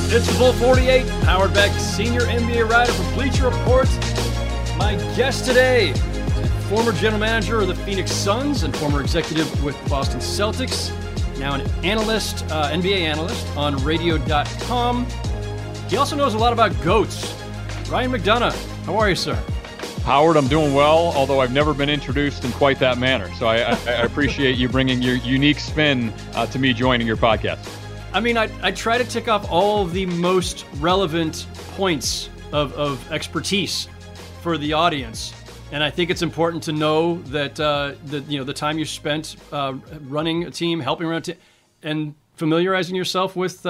It's the Full 48. Howard Beck, senior NBA writer for Bleacher Report. My guest today, former general manager of the Phoenix Suns and former executive with the Boston Celtics. Now an analyst, NBA analyst on radio.com. He also knows a lot about GOATs. Ryan McDonough, how are you, sir? Howard, I'm doing well, although I've never been introduced in quite that manner. So I appreciate you bringing your unique spin to me joining your podcast. I mean, I try to tick off all of the most relevant points of expertise for the audience. And I think it's important to know that the time you spent running a team, helping run a team, and familiarizing yourself with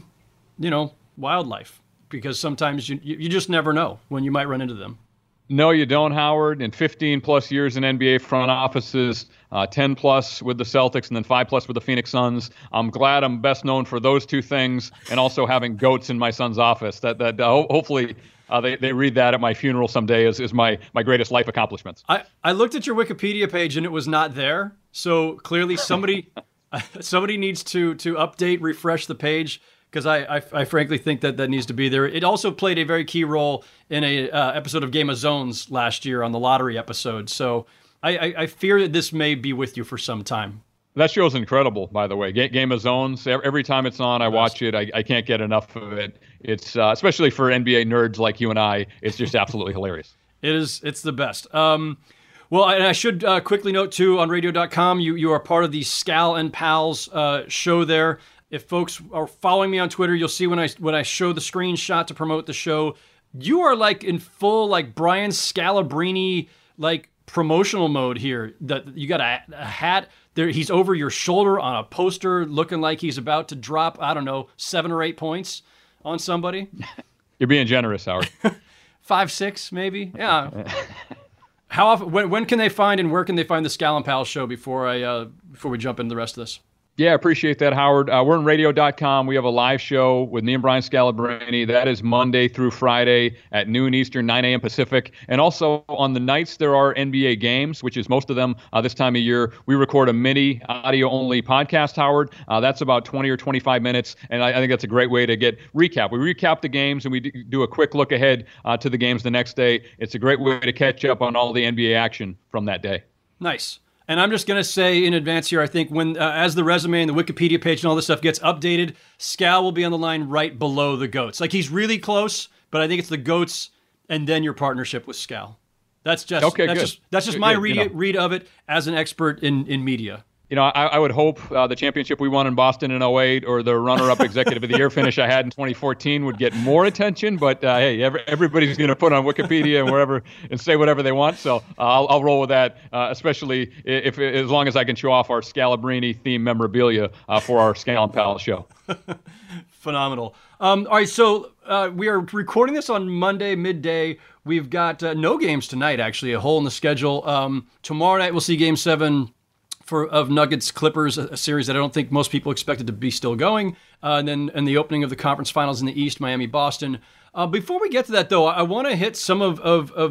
wildlife, because sometimes you just never know when you might run into them. No, you don't, Howard. In 15 plus years in NBA front offices, 10 plus with the Celtics, and then 5 plus with the Phoenix Suns. I'm glad I'm best known for those two things, and also having goats in my son's office. That hopefully they read that at my funeral someday is my greatest life accomplishments. I looked at your Wikipedia page and it was not there. So clearly somebody needs to update, refresh the page, because I frankly think that needs to be there. It also played a very key role in a episode of Game of Zones last year on the lottery episode. So I fear that this may be with you for some time. That show's incredible, by the way. Game of Zones, every time it's on, I watch it. I can't get enough of it. It's especially for NBA nerds like you and I, it's just absolutely hilarious. It's the best. Well, and I should quickly note, too, on radio.com, you are part of the Scal and Pals show there. If folks are following me on Twitter, you'll see when I show the screenshot to promote the show, you are like in full like Brian Scalabrine like promotional mode here. That you got a hat there. He's over your shoulder on a poster, looking like he's about to drop 7 or 8 points on somebody. You're being generous, Howard. 5, 6, maybe. Yeah. How often? When can they find and where can they find the Scal and Pals show before we jump into the rest of this? Yeah, I appreciate that, Howard. We're on radio.com. We have a live show with me and Brian Scalabrine. That is Monday through Friday at noon Eastern, 9 a.m. Pacific. And also on the nights, there are NBA games, which is most of them this time of year. We record a mini audio-only podcast, Howard. That's about 20 or 25 minutes, and I think that's a great way to get recap. We recap the games, and we do a quick look ahead to the games the next day. It's a great way to catch up on all the NBA action from that day. Nice. And I'm just going to say in advance here, I think when as the resume and the Wikipedia page and all this stuff gets updated, Scal will be on the line right below the GOATs. Like, he's really close, but I think it's the GOATs and then your partnership with Scal. That's just okay, that's just my read of it as an expert in media. I would hope the championship we won in Boston in 2008 or the runner-up executive of the year finish I had in 2014 would get more attention. But hey, everybody's going to put on Wikipedia and wherever and say whatever they want. So I'll roll with that, especially if as long as I can show off our Scalabrine theme memorabilia for our Scal and Pals show. Phenomenal. All right, so we are recording this on Monday midday. We've got no games tonight, actually, a hole in the schedule. Tomorrow night we'll see Game 7 of Nuggets Clippers, a series that I don't think most people expected to be still going. And then the opening of the conference finals in the East, Miami, Boston. Before we get to that, though, I want to hit some of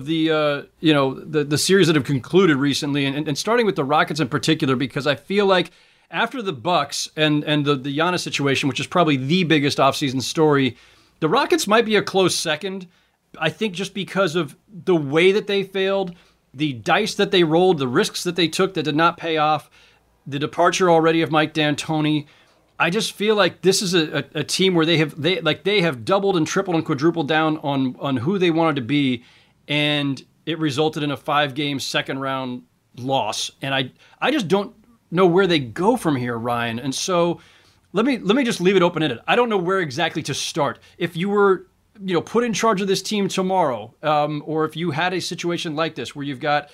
the the series that have concluded recently, and starting with the Rockets in particular, because I feel like after the Bucks and the Giannis situation, which is probably the biggest offseason story, the Rockets might be a close second. I think just because of the way that they failed, the dice that they rolled, the risks that they took that did not pay off, the departure already of Mike D'Antoni. I just feel like this is a team where they have doubled and tripled and quadrupled down on who they wanted to be, and it resulted in a 5-game second round loss. And I just don't know where they go from here, Ryan. And so let me just leave it open-ended. I don't know where exactly to start. If you were put in charge of this team tomorrow, or if you had a situation like this where you've got,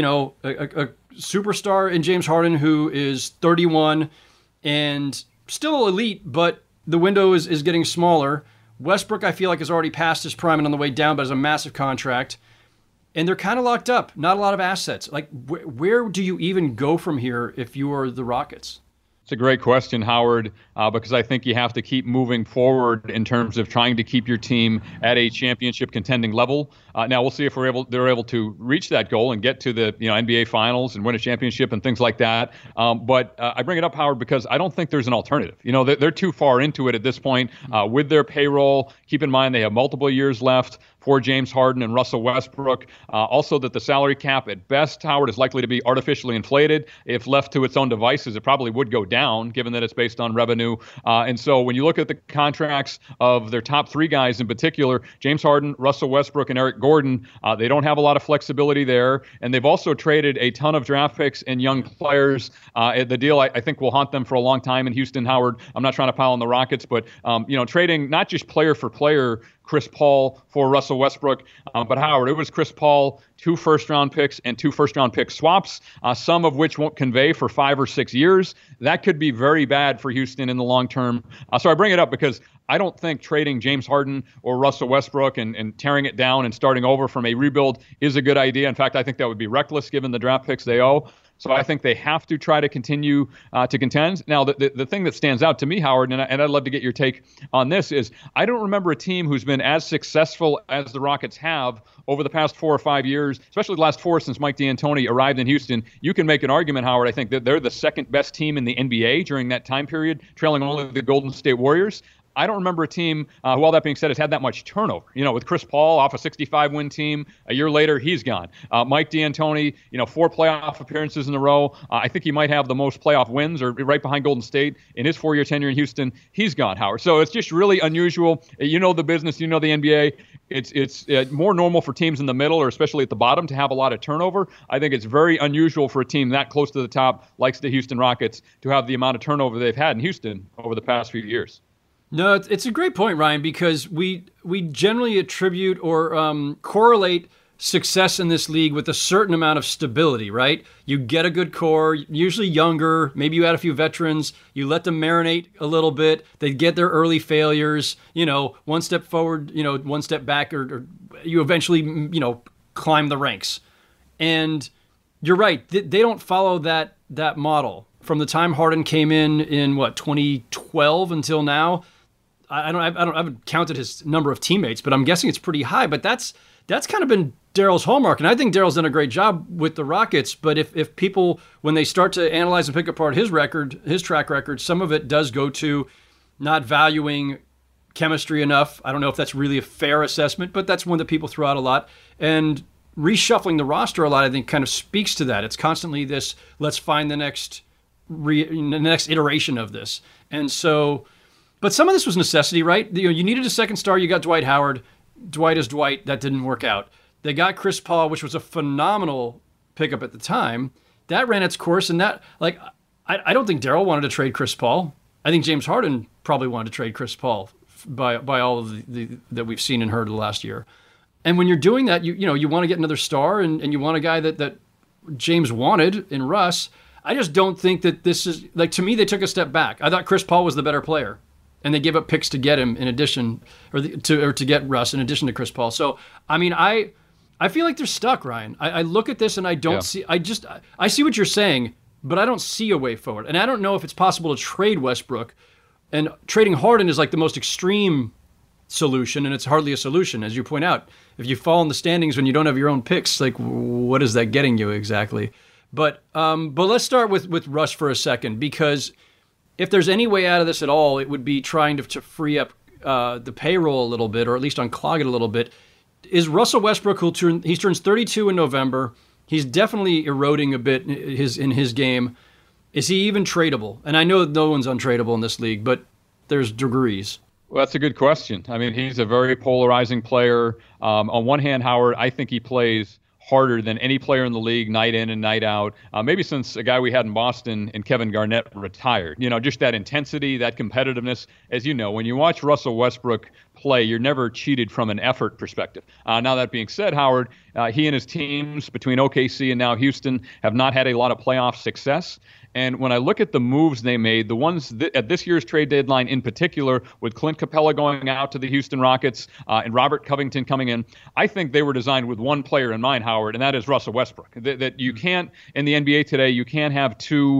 a superstar in James Harden who is 31 and still elite, but the window is getting smaller. Westbrook, I feel like, is already past his prime and on the way down, but has a massive contract. And they're kind of locked up. Not a lot of assets. Like, where do you even go from here if you are the Rockets? It's a great question, Howard, because I think you have to keep moving forward in terms of trying to keep your team at a championship contending level. Now we'll see if they're able to reach that goal and get to the NBA Finals and win a championship and things like that. But I bring it up, Howard, because I don't think there's an alternative. They're too far into it at this point with their payroll. Keep in mind they have multiple years left for James Harden and Russell Westbrook. Also that the salary cap at best, Howard, is likely to be artificially inflated. If left to its own devices, it probably would go down, given that it's based on revenue. And so when you look at the contracts of their top three guys in particular, James Harden, Russell Westbrook, and Eric Gordon, they don't have a lot of flexibility there. And they've also traded a ton of draft picks and young players. The deal, I think, will haunt them for a long time in Houston, Howard. I'm not trying to pile on the Rockets, but trading not just player for player, Chris Paul for Russell Westbrook. But Howard, it was Chris Paul, 2 first-round picks and 2 first-round pick swaps, some of which won't convey for 5 or 6 years. That could be very bad for Houston in the long term. So I bring it up because I don't think trading James Harden or Russell Westbrook and tearing it down and starting over from a rebuild is a good idea. In fact, I think that would be reckless given the draft picks they owe. So I think they have to try to continue to contend. Now, the thing that stands out to me, Howard, and I'd love to get your take on this, is I don't remember a team who's been as successful as the Rockets have over the past 4 or 5 years, especially the last 4 since Mike D'Antoni arrived in Houston. You can make an argument, Howard, I think, that they're the second best team in the NBA during that time period, trailing only the Golden State Warriors. I don't remember a team, who, all that being said, has had that much turnover. With Chris Paul off a 65-win team, a year later, he's gone. Mike D'Antoni, 4 playoff appearances in a row. I think he might have the most playoff wins, or right behind Golden State in his 4-year tenure in Houston. He's gone, Howard. So it's just really unusual. You know the business, the NBA. It's more normal for teams in the middle, or especially at the bottom, to have a lot of turnover. I think it's very unusual for a team that close to the top, like the Houston Rockets, to have the amount of turnover they've had in Houston over the past few years. No, it's a great point, Ryan, because we generally attribute or correlate success in this league with a certain amount of stability, right? You get a good core, usually younger, maybe you add a few veterans, you let them marinate a little bit, they get their early failures, one step forward, one step back, or you eventually, climb the ranks. And you're right, they don't follow that model. From the time Harden came in 2012 until now, I haven't counted his number of teammates, but I'm guessing it's pretty high. But that's kind of been Daryl's hallmark, and I think Daryl's done a great job with the Rockets. But if people, when they start to analyze and pick apart his track record, some of it does go to not valuing chemistry enough. I don't know if that's really a fair assessment, but that's one that people throw out a lot. And reshuffling the roster a lot, I think, kind of speaks to that. It's constantly this: let's find the next iteration of this, and so. But some of this was necessity, right? You needed a second star. You got Dwight Howard. Dwight is Dwight. That didn't work out. They got Chris Paul, which was a phenomenal pickup at the time. That ran its course, and that, I don't think Daryl wanted to trade Chris Paul. I think James Harden probably wanted to trade Chris Paul by all of the that we've seen and heard the last year. And when you're doing that, you want to get another star, and you want a guy that James wanted in Russ. I just don't think that this is, to me, they took a step back. I thought Chris Paul was the better player. And they gave up picks to get him in addition, or to get Russ in addition to Chris Paul. So, I mean, I feel like they're stuck, Ryan. I look at this and I don't see. I see what you're saying, but I don't see a way forward. And I don't know if it's possible to trade Westbrook. And trading Harden is like the most extreme solution, and it's hardly a solution, as you point out. If you fall in the standings when you don't have your own picks, what is that getting you exactly? But let's start with Russ for a second, because if there's any way out of this at all, it would be trying to free up the payroll a little bit, or at least unclog it a little bit. Is Russell Westbrook, he turns 32 in November, he's definitely eroding a bit in his game. Is he even tradable? And I know no one's untradeable in this league, but there's degrees. Well, that's a good question. I mean, he's a very polarizing player. On one hand, Howard, I think he plays harder than any player in the league, night in and night out. Maybe since a guy we had in Boston and Kevin Garnett retired. Just that intensity, that competitiveness. As you know, when you watch Russell Westbrook play, you're never cheated from an effort perspective. Now, that being said, Howard, he and his teams between OKC and now Houston have not had a lot of playoff success. And when I look at the moves they made, the ones at this year's trade deadline in particular, with Clint Capella going out to the Houston Rockets and Robert Covington coming in, I think they were designed with one player in mind, Howard, and that is Russell Westbrook. That you can't, in the NBA today, you can't have two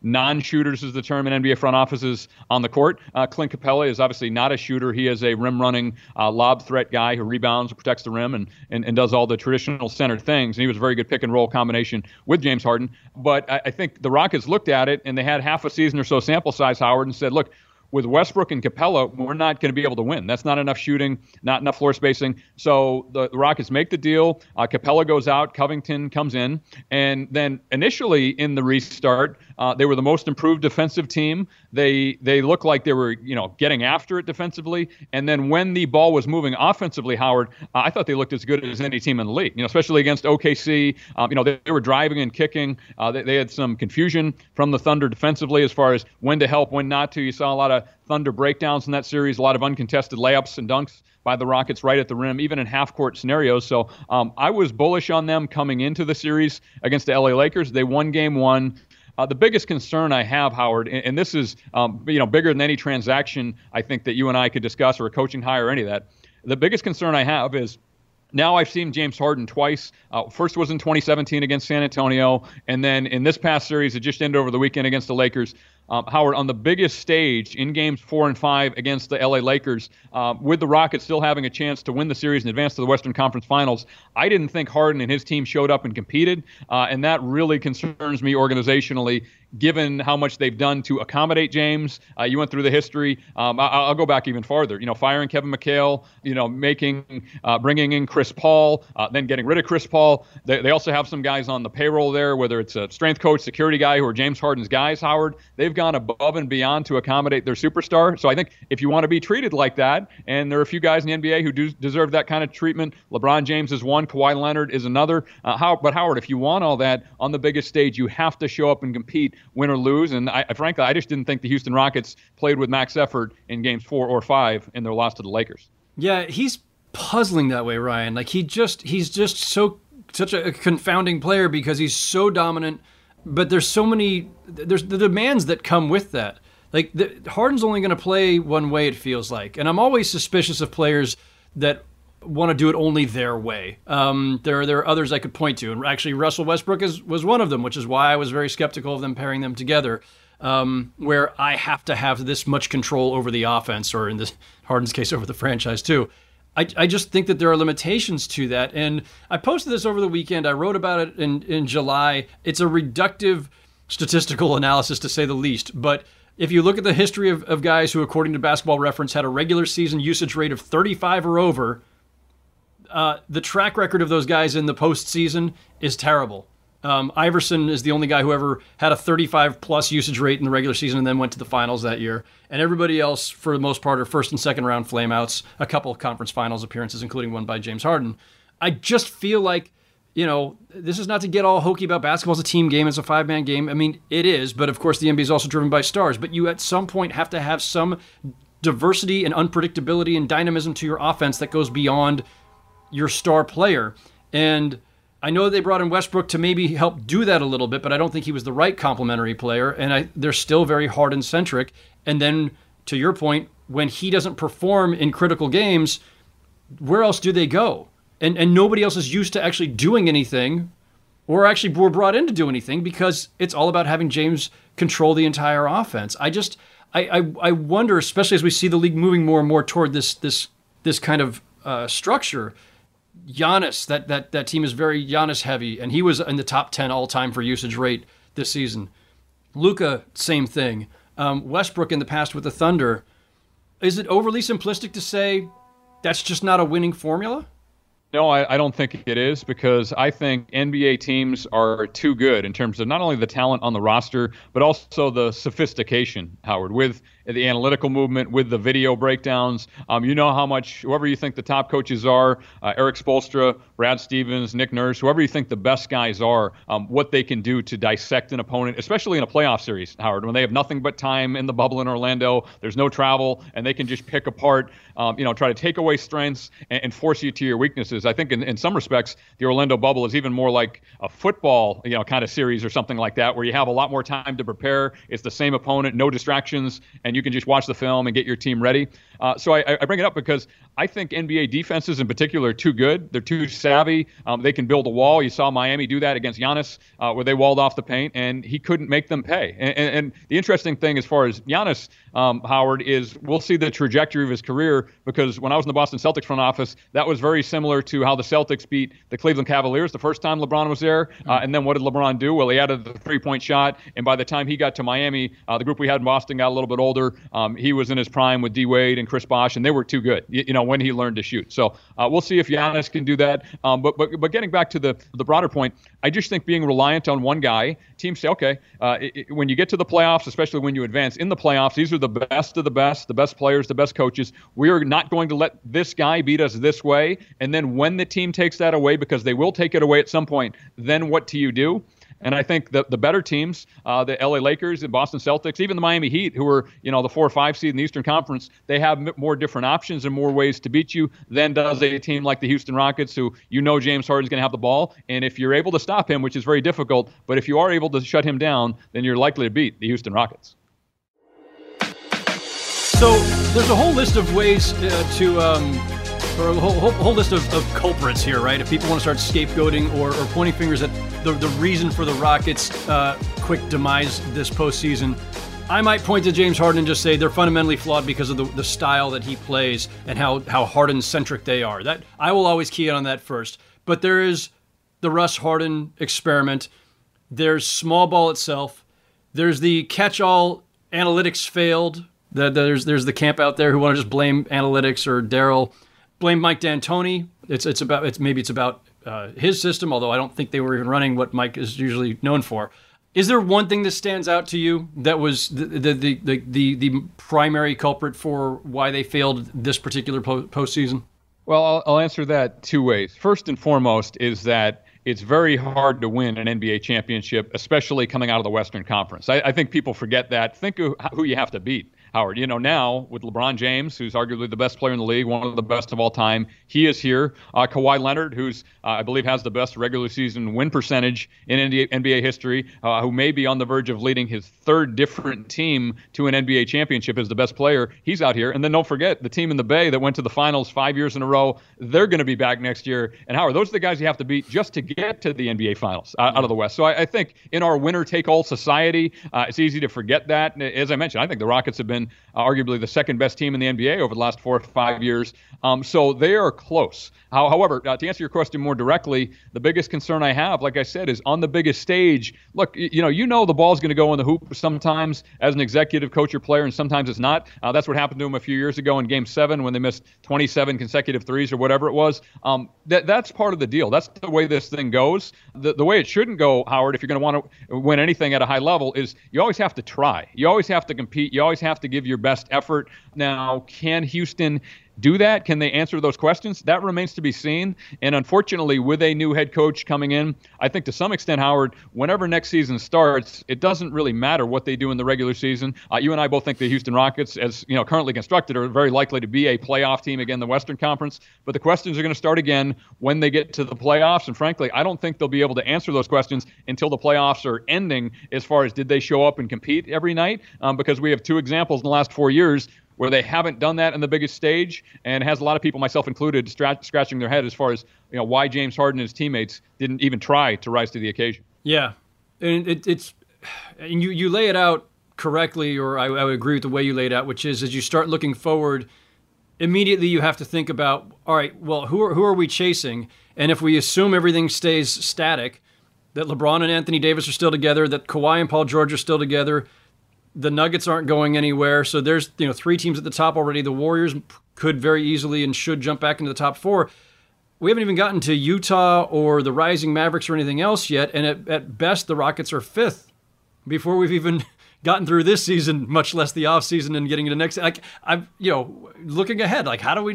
non-shooters, is the term in NBA front offices, on the court. Clint Capella is obviously not a shooter. He is a rim-running lob threat guy who rebounds, protects the rim, and does all the traditional center things. And he was a very good pick-and-roll combination with James Harden. But I think the Rockets looked at it, and they had half a season or so sample size, Howard, and said, look, with Westbrook and Capella, we're not going to be able to win. That's not enough shooting, not enough floor spacing. So the Rockets make the deal. Capella goes out. Covington comes in. And then initially in the restart, they were the most improved defensive team. They looked like they were, getting after it defensively. And then when the ball was moving offensively, Howard, I thought they looked as good as any team in the league, especially against OKC. They were driving and kicking. They had some confusion from the Thunder defensively as far as when to help, when not to. You saw a lot of Thunder breakdowns in that series, a lot of uncontested layups and dunks by the Rockets right at the rim, even in half-court scenarios. So I was bullish on them coming into the series against the LA Lakers. They won game one. The biggest concern I have, Howard, and this is bigger than any transaction I think that you and I could discuss, or a coaching hire or any of that. The biggest concern I have is now I've seen James Harden twice. First was in 2017 against San Antonio, and then in this past series, it just ended over the weekend against the Lakers. Howard, on the biggest stage in games 4 and 5 against the LA Lakers, with the Rockets still having a chance to win the series and advance to the Western Conference Finals, I didn't think Harden and his team showed up and competed, and that really concerns me organizationally, given how much they've done to accommodate James. You went through the history. I'll go back even farther. Firing Kevin McHale, bringing in Chris Paul, then getting rid of Chris Paul. They also have some guys on the payroll there, whether it's a strength coach, security guy, who are James Harden's guys, Howard. They've gone above and beyond to accommodate their superstar. So I think if you want to be treated like that, and there are a few guys in the NBA who do deserve that kind of treatment, LeBron James is one, Kawhi Leonard is another. But Howard, if you want all that on the biggest stage, you have to show up and compete, win or lose. And frankly, I just didn't think the Houston Rockets played with max effort in games 4 or 5 in their loss to the Lakers. Yeah, he's puzzling that way, Ryan. Like he's just such a confounding player because he's so dominant. But there's the demands that come with that. Like Harden's only going to play one way, it feels like. And I'm always suspicious of players that want to do it only their way. There are others I could point to. And actually, Russell Westbrook was one of them, which is why I was very skeptical of them pairing them together, where I have to have this much control over the offense, or in this Harden's case, over the franchise too. I just think that there are limitations to that. And I posted this over the weekend. I wrote about it in July. It's a reductive statistical analysis, to say the least. But if you look at the history of guys who, according to Basketball Reference, had a regular season usage rate of 35 or over, the track record of those guys in the postseason is terrible. Iverson is the only guy who ever had a 35-plus usage rate in the regular season and then went to the finals that year. And everybody else, for the most part, are first and second round flameouts, a couple of conference finals appearances, including one by James Harden. I just feel like, this is not to get all hokey about basketball. It's a team game. It's a 5-man game. I mean, it is. But, of course, the NBA is also driven by stars. But you, at some point, have to have some diversity and unpredictability and dynamism to your offense that goes beyond your star player. And I know they brought in Westbrook to maybe help do that a little bit, but I don't think he was the right complementary player, and they're still very Harden-centric. And then, to your point, when he doesn't perform in critical games, where else do they go? And nobody else is used to actually doing anything, or actually were brought in to do anything, because it's all about having James control the entire offense. I wonder, especially as we see the league moving more and more toward this kind of structure. Giannis, that team is very Giannis heavy, and he was in the top 10 all time for usage rate this season. Luka, same thing. Westbrook in the past with the Thunder. Is it overly simplistic to say that's just not a winning formula? No, I don't think it is, because I think NBA teams are too good in terms of not only the talent on the roster, but also the sophistication, Howard, with the analytical movement, with the video breakdowns. How much, whoever you think the top coaches are, Eric Spoelstra, Brad Stevens, Nick Nurse, whoever you think the best guys are, what they can do to dissect an opponent, especially in a playoff series, Howard, when they have nothing but time in the bubble in Orlando, there's no travel, and they can just pick apart, try to take away strengths and force you to your weaknesses. I think in some respects, the Orlando bubble is even more like a football, kind of series or something like that, where you have a lot more time to prepare. It's the same opponent, no distractions, and you can just watch the film and get your team ready. So I bring it up because I think NBA defenses in particular are too good. They're too savvy. They can build a wall. You saw Miami do that against Giannis, where they walled off the paint, and he couldn't make them pay. And the interesting thing as far as Giannis, Howard, is we'll see the trajectory of his career, because when I was in the Boston Celtics front office, that was very similar to how the Celtics beat the Cleveland Cavaliers the first time LeBron was there. And then what did LeBron do? Well, he added the three-point shot, and by the time he got to Miami, the group we had in Boston got a little bit older. He was in his prime with D. Wade and Chris Bosh, and they were too good, when he learned to shoot. So we'll see if Giannis can do that. But getting back to the broader point, I just think being reliant on one guy, teams say, okay, when you get to the playoffs, especially when you advance in the playoffs, these are the best of the best players, the best coaches. We are not going to let this guy beat us this way. And then when the team takes that away, because they will take it away at some point, then what do you do? And I think the better teams, the LA Lakers and Boston Celtics, even the Miami Heat, who are, the 4 or 5 seed in the Eastern Conference, they have more different options and more ways to beat you than does a team like the Houston Rockets, who James Harden's going to have the ball. And if you're able to stop him, which is very difficult, but if you are able to shut him down, then you're likely to beat the Houston Rockets. So there's a whole list of ways or a whole list of culprits here, right? If people want to start scapegoating or pointing fingers at the reason for the Rockets' quick demise this postseason, I might point to James Harden and just say they're fundamentally flawed because of the style that he plays and how Harden-centric they are. That I will always key on that first. But there is the Russ Harden experiment. There's small ball itself. There's the catch-all analytics failed. There's the camp out there who want to just blame analytics or Daryl. Blame Mike D'Antoni. It's about his system, although I don't think they were even running what Mike is usually known for. Is there one thing that stands out to you that was the primary culprit for why they failed this particular postseason? Well, I'll answer that 2 ways. First and foremost is that it's very hard to win an NBA championship, especially coming out of the Western Conference. I think people forget that. Think of who you have to beat, Howard. Now with LeBron James, who's arguably the best player in the league, one of the best of all time, he is here. Kawhi Leonard, who's I believe has the best regular season win percentage in NBA history, who may be on the verge of leading his 3rd different team to an NBA championship as the best player. He's out here. And then don't forget the team in the Bay that went to the finals 5 years in a row. They're going to be back next year. And Howard, those are the guys you have to beat just to get to the NBA finals out of the West. So I think in our winner-take-all society, it's easy to forget that. And as I mentioned, I think the Rockets have been arguably the 2nd best team in the NBA over the last 4 or 5 years. So they are close. However, to answer your question more directly, the biggest concern I have, like I said, is on the biggest stage. Look, the ball's going to go in the hoop sometimes as an executive coach or player, and sometimes it's not. That's what happened to them a few years ago in Game 7 when they missed 27 consecutive threes or whatever it was. That's part of the deal. That's the way this thing goes. The way it shouldn't go, Howard, if you're going to want to win anything at a high level, is you always have to try. You always have to compete. You always have to give your best effort. Now, can Houston do that? Can they answer those questions? That remains to be seen. And unfortunately, with a new head coach coming in, I think to some extent, Howard, whenever next season starts, it doesn't really matter what they do in the regular season. You and I both think the Houston Rockets, as currently constructed, are very likely to be a playoff team again in the Western Conference. But the questions are going to start again when they get to the playoffs. And frankly, I don't think they'll be able to answer those questions until the playoffs are ending, as far as did they show up and compete every night? Because we have 2 examples in the last 4 years where they haven't done that in the biggest stage, and has a lot of people, myself included, scratching their head as far as why James Harden and his teammates didn't even try to rise to the occasion. Yeah, and and you lay it out correctly, or I would agree with the way you laid out, which is as you start looking forward, immediately you have to think about, all right, well, who are we chasing? And if we assume everything stays static, that LeBron and Anthony Davis are still together, that Kawhi and Paul George are still together, the Nuggets aren't going anywhere. So there's 3 teams at the top already. The Warriors could very easily and should jump back into the top 4. We haven't even gotten to Utah or the Rising Mavericks or anything else yet. And at best, the Rockets are 5th before we've even gotten through this season, much less the off season and getting into next. Like I'm, looking ahead, like how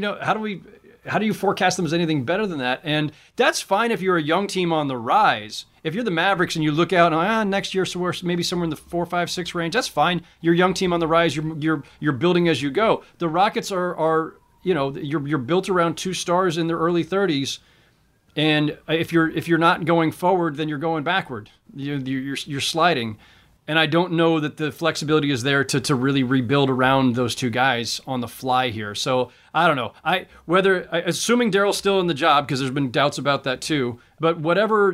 do you forecast them as anything better than that? And that's fine if you're a young team on the rise. If you're the Mavericks and you look out and next year, so we're maybe somewhere in the 4, 5, 6 range, that's fine. You're a young team on the rise. You're building as you go. The Rockets are you're built around 2 stars in their early 30s, and if you're not going forward, then you're going backward. You're sliding, And I don't know that the flexibility is there to really rebuild around those two guys on the fly here. So I don't know. Assuming Daryl's still in the job, because there's been doubts about that too. But whatever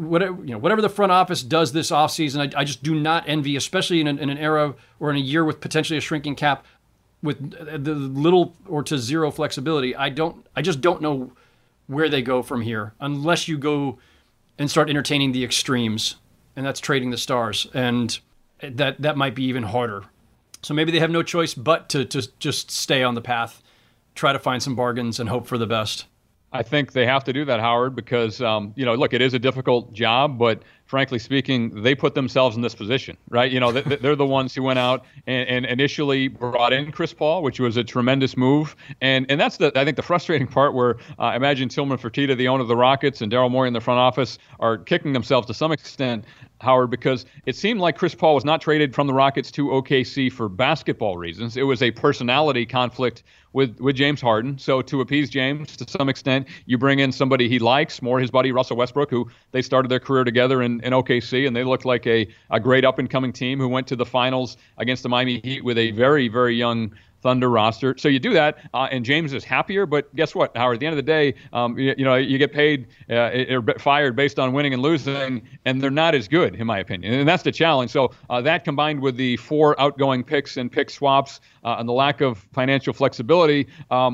the front office does this offseason, I just do not envy, especially in an era or in a year with potentially a shrinking cap, with the little or to zero flexibility. I just don't know where they go from here, unless you go and start entertaining the extremes, and that's trading the stars, and that might be even harder. So maybe they have no choice but to just stay on the path, try to find some bargains, and hope for the best. I think they have to do that, Howard, because, look, it is a difficult job, but frankly speaking, they put themselves in this position, right? They're the ones who went out and initially brought in Chris Paul, which was a tremendous move. And that's I think the frustrating part, where I imagine Tillman Fertitta, the owner of the Rockets, and Daryl Morey in the front office are kicking themselves to some extent, Howard, because it seemed like Chris Paul was not traded from the Rockets to OKC for basketball reasons. It was a personality conflict with James Harden. So to appease James to some extent, you bring in somebody he likes, more his buddy Russell Westbrook, who they started their career together in OKC, and they looked like a great up-and-coming team who went to the finals against the Miami Heat with a very, very young Thunder roster. So you do that, and James is happier. But guess what, Howard? At the end of the day, you get paid or fired based on winning and losing, and they're not as good, in my opinion. And that's the challenge. So that combined with the 4 outgoing picks and pick swaps and the lack of financial flexibility,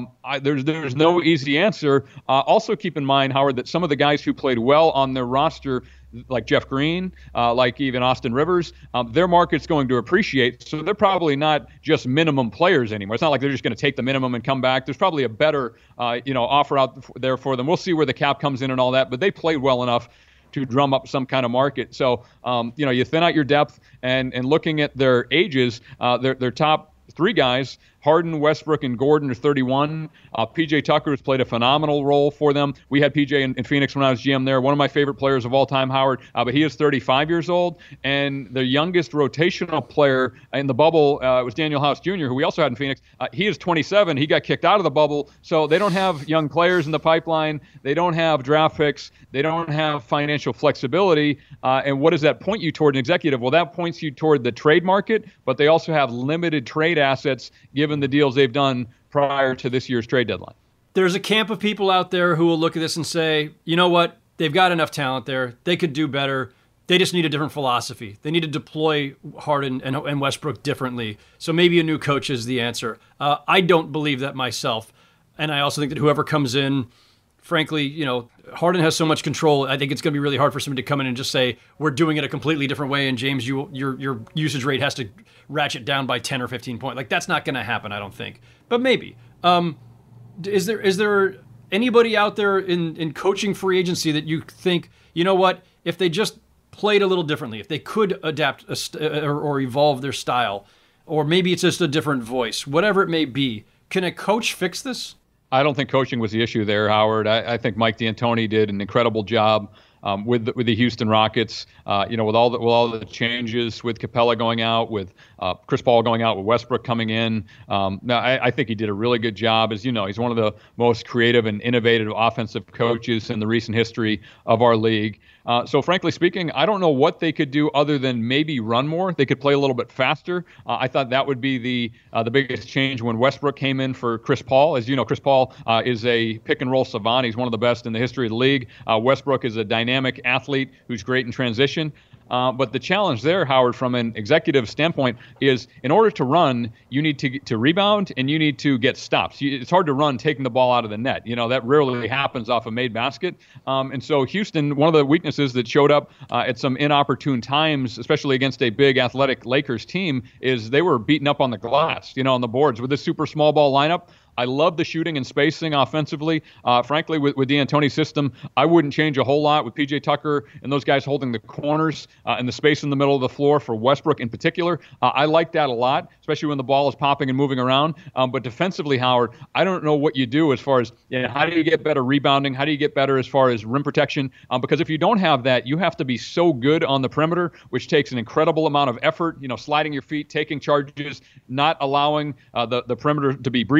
there's no easy answer. Also keep in mind, Howard, that some of the guys who played well on their roster, like Jeff Green, like even Austin Rivers, their market's going to appreciate. So they're probably not just minimum players anymore. It's not like they're just going to take the minimum and come back. There's probably a better, offer out there for them. We'll see where the cap comes in and all that, but they played well enough to drum up some kind of market. So, you thin out your depth, and looking at their ages, their top 3 guys, Harden, Westbrook, and Gordon, are 31. P.J. Tucker has played a phenomenal role for them. We had P.J. in Phoenix when I was GM there. One of my favorite players of all time, Howard. But he is 35 years old. And the youngest rotational player in the bubble was Daniel House Jr., who we also had in Phoenix. He is 27. He got kicked out of the bubble. So they don't have young players in the pipeline. They don't have draft picks. They don't have financial flexibility. And what does that point you toward, an executive? Well, that points you toward the trade market, but they also have limited trade assets given the deals they've done prior to this year's trade deadline. There's a camp of people out there who will look at this and say, you know what? They've got enough talent there. They could do better. They just need a different philosophy. They need to deploy Harden and Westbrook differently. So maybe a new coach is the answer. I don't believe that myself. And I also think that whoever comes in, frankly, Harden has so much control. I think it's going to be really hard for somebody to come in and just say, we're doing it a completely different way, and James, your usage rate has to ratchet down by 10 or 15 points. Like, that's not going to happen, I don't think. But maybe. Is there anybody out there in coaching free agency that you think, you know what, if they just played a little differently, if they could adapt or evolve their style, or maybe it's just a different voice, whatever it may be, can a coach fix this? I don't think coaching was the issue there, Howard. I think Mike D'Antoni did an incredible job with the Houston Rockets. With all the changes, with Capella going out, with Chris Paul going out, with Westbrook coming in. I think he did a really good job. As you know, he's one of the most creative and innovative offensive coaches in the recent history of our league. So frankly speaking, I don't know what they could do other than maybe run more. They could play a little bit faster. I thought that would be the biggest change when Westbrook came in for Chris Paul. As you know, Chris Paul is a pick and roll savant. He's one of the best in the history of the league. Westbrook is a dynamic athlete who's great in transition. But the challenge there, Howard, from an executive standpoint, is in order to run, you need to rebound and you need to get stops. It's hard to run taking the ball out of the net. That rarely happens off a made basket. And so Houston, one of the weaknesses that showed up at some inopportune times, especially against a big athletic Lakers team, is they were beaten up on the glass, on the boards with this super small ball lineup. I love the shooting and spacing offensively. Frankly, with D'Antoni's system, I wouldn't change a whole lot with P.J. Tucker and those guys holding the corners and the space in the middle of the floor for Westbrook in particular. I like that a lot, especially when the ball is popping and moving around. But defensively, Howard, I don't know what you do as far as how do you get better rebounding? How do you get better as far as rim protection? Because if you don't have that, you have to be so good on the perimeter, which takes an incredible amount of effort, sliding your feet, taking charges, not allowing the perimeter to be breached, so to speak.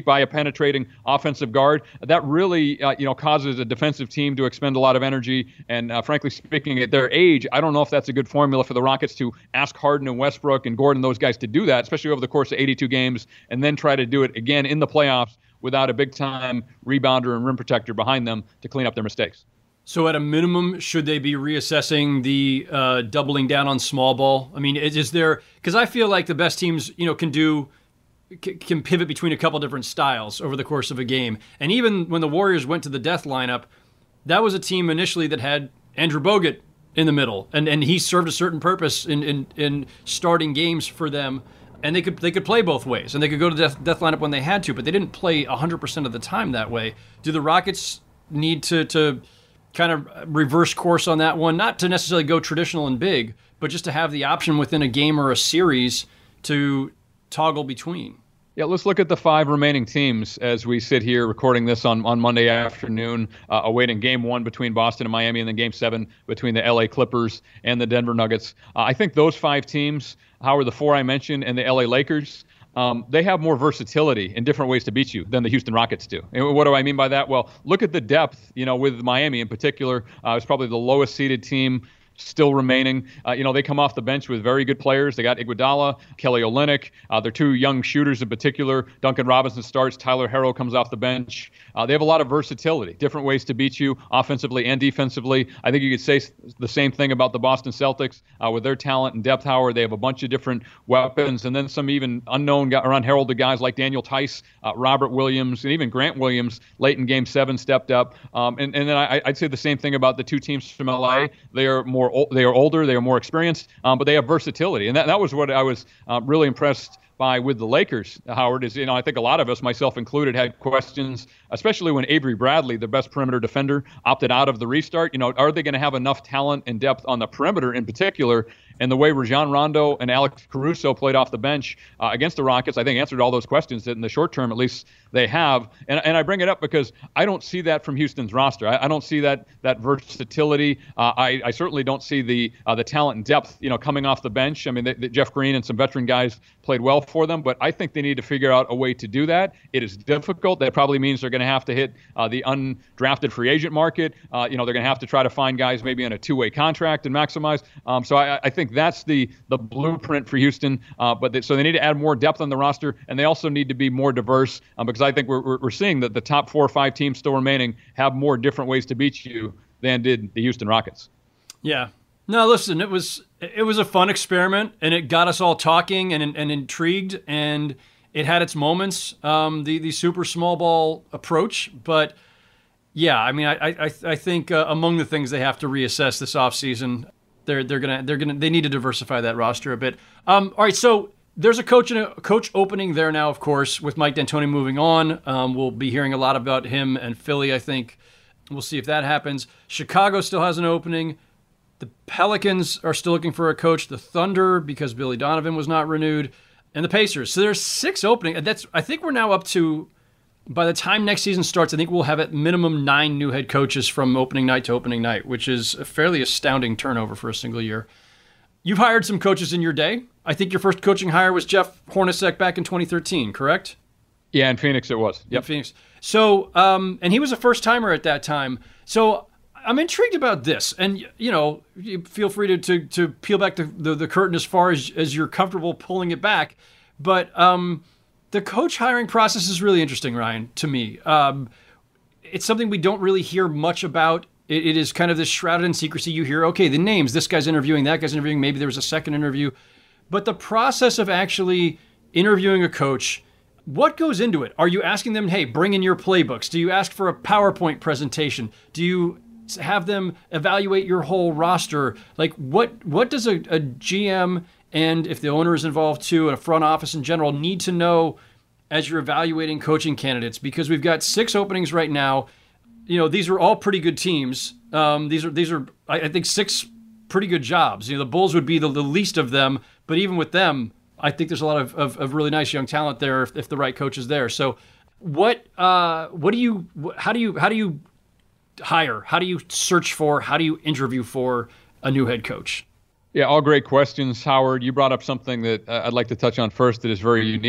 technique by a penetrating offensive guard. That really, causes a defensive team to expend a lot of energy. And frankly speaking, at their age, I don't know if that's a good formula for the Rockets to ask Harden and Westbrook and Gordon, those guys, to do that, especially over the course of 82 games, and then try to do it again in the playoffs without a big-time rebounder and rim protector behind them to clean up their mistakes. So at a minimum, should they be reassessing the doubling down on small ball? I mean, is there, because I feel like the best teams, can pivot between a couple different styles over the course of a game. And even when the Warriors went to the death lineup, that was a team initially that had Andrew Bogut in the middle, and he served a certain purpose in starting games for them. And they could play both ways, and they could go to the death lineup when they had to, but they didn't play 100% of the time that way. Do the Rockets need to kind of reverse course on that one? Not to necessarily go traditional and big, but just to have the option within a game or a series to toggle between. Yeah, let's look at the 5 remaining teams as we sit here recording this on Monday afternoon, awaiting Game 1 between Boston and Miami, and then Game 7 between the LA Clippers and the Denver Nuggets. I think those 5 teams, Howard, the 4 I mentioned, and the LA Lakers, they have more versatility in different ways to beat you than the Houston Rockets do. And what do I mean by that? Well, look at the depth, with Miami in particular. It's probably the lowest seeded team still remaining. They come off the bench with very good players. They got Iguodala, Kelly Olynyk. Their 2 young shooters in particular. Duncan Robinson starts. Tyler Herro comes off the bench. They have a lot of versatility, different ways to beat you offensively and defensively. I think you could say the same thing about the Boston Celtics with their talent and depth, Howard. They have a bunch of different weapons, and then some even unknown or unheralded guys like Daniel Tice, Robert Williams, and even Grant Williams late in Game 7 stepped up. And then I'd say the same thing about the 2 teams from LA. They are older, they are more experienced, but they have versatility. And that was what I was really impressed by with the Lakers, Howard, is, I think a lot of us, myself included, had questions, especially when Avery Bradley, the best perimeter defender, opted out of the restart. Are they going to have enough talent and depth on the perimeter in particular? And the way Rajon Rondo and Alex Caruso played off the bench against the Rockets, I think answered all those questions that in the short term, at least, they have. And I bring it up because I don't see that from Houston's roster. I don't see that versatility. I certainly don't see the talent and depth, coming off the bench. I mean, Jeff Green and some veteran guys played well for them, but I think they need to figure out a way to do that. It is difficult. That probably means they're going to have to hit the undrafted free agent market. They're going to have to try to find guys maybe on a 2-way contract and maximize. So I think that's the blueprint for Houston. So they need to add more depth on the roster, and they also need to be more diverse because I think we're seeing that the top 4 or 5 teams still remaining have more different ways to beat you than did the Houston Rockets. Yeah. No, listen, it was a fun experiment, and it got us all talking and intrigued, and it had its moments, the super small ball approach. But yeah, I mean, I think among the things they have to reassess this offseason, they need to diversify that roster a bit. All right, so there's a coach opening there now, of course, with Mike D'Antoni moving on. We'll be hearing a lot about him and Philly, I think. We'll see if that happens. Chicago still has an opening. The Pelicans are still looking for a coach. The Thunder, because Billy Donovan was not renewed. And the Pacers. So there's 6 openings. I think we're now up to, by the time next season starts, I think we'll have at minimum 9 new head coaches from opening night to opening night, which is a fairly astounding turnover for a single year. You've hired some coaches in your day. I think your first coaching hire was Jeff Hornacek back in 2013, correct? Yeah, in Phoenix it was. Yep. In Phoenix. So, and he was a first-timer at that time. So I'm intrigued about this. And, you feel free to peel back the curtain as far as you're comfortable pulling it back. But the coach hiring process is really interesting, Ryan, to me. It's something we don't really hear much about. It is kind of this shrouded in secrecy. You hear, okay, the names, this guy's interviewing, that guy's interviewing, maybe there was a second interview. But the process of actually interviewing a coach, what goes into it? Are you asking them, hey, bring in your playbooks? Do you ask for a PowerPoint presentation? Do you have them evaluate your whole roster? Like, what does a GM, and if the owner is involved too, and a front office in general, need to know as you're evaluating coaching candidates? Because we've got 6 openings right now. These are all pretty good teams. These are I think 6 pretty good jobs. The Bulls would be the least of them, but even with them, I think there's a lot of really nice young talent there if the right coach is there. So how do you hire? How do you search for? How do you interview for a new head coach? Yeah, all great questions, Howard. You brought up something that I'd like to touch on first that is very unique.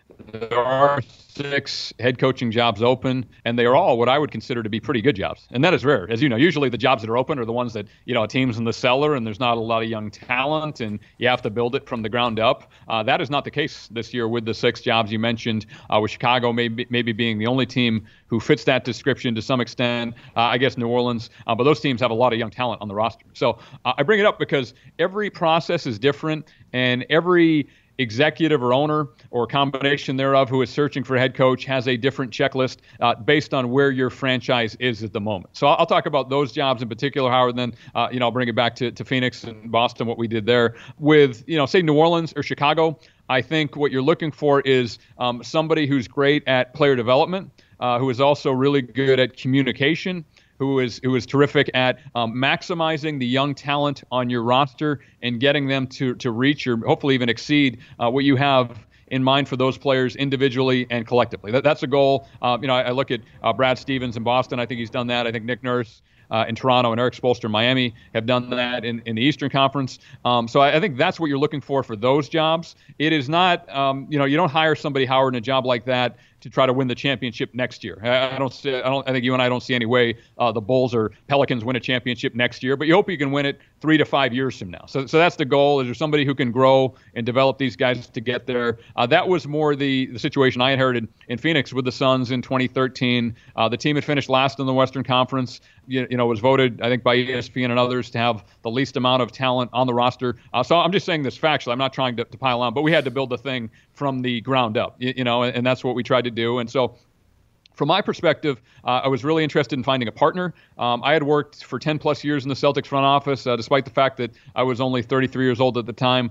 there are 6 head coaching jobs open, and they are all what I would consider to be pretty good jobs. And that is rare. As you know, usually the jobs that are open are the ones that, a team's in the cellar and there's not a lot of young talent and you have to build it from the ground up. That is not the case this year with the 6 jobs you mentioned, with Chicago maybe being the only team who fits that description to some extent. I guess New Orleans, but those teams have a lot of young talent on the roster. So I bring it up because every process is different, and every executive or owner or a combination thereof who is searching for a head coach has a different checklist based on where your franchise is at the moment. So I'll talk about those jobs in particular, Howard, then I'll bring it back to Phoenix and Boston, what we did there. With, say New Orleans or Chicago, I think what you're looking for is somebody who's great at player development, who is also really good at communication, who is terrific at maximizing the young talent on your roster and getting them to reach or hopefully even exceed what you have in mind for those players individually and collectively. That's a goal. I look at Brad Stevens in Boston. I think he's done that. I think Nick Nurse in Toronto and Eric Spoelstra in Miami have done that in the Eastern Conference. So I think that's what you're looking for those jobs. It is not, you don't hire somebody, Howard, in a job like that to try to win the championship next year. I think you and I don't see any way the Bulls or Pelicans win a championship next year, but you hope you can win it 3 to 5 years from now. So that's the goal. Is there somebody who can grow and develop these guys to get there? That was more the situation I inherited in Phoenix with the Suns in 2013. The team had finished last in the Western Conference. Was voted, I think, by ESPN and others to have the least amount of talent on the roster. So I'm just saying this factually. I'm not trying to pile on, but we had to build the thing from the ground up, and that's what we tried to do. And so from my perspective, I was really interested in finding a partner. I had worked for 10 plus years in the Celtics front office, despite the fact that I was only 33 years old at the time.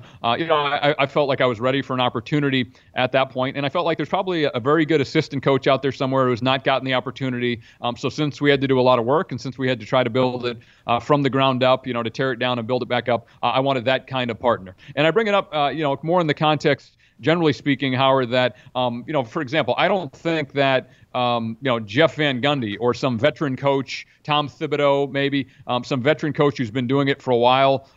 I felt like I was ready for an opportunity at that point, and I felt like there's probably a very good assistant coach out there somewhere who's not gotten the opportunity. So since we had to do a lot of work, and since we had to try to build it from the ground up, to tear it down and build it back up, I wanted that kind of partner. And I bring it up, more in the context, generally speaking, Howard, that, for example, I don't think that, Jeff Van Gundy or some veteran coach, Tom Thibodeau, maybe some veteran coach who's been doing it for a while,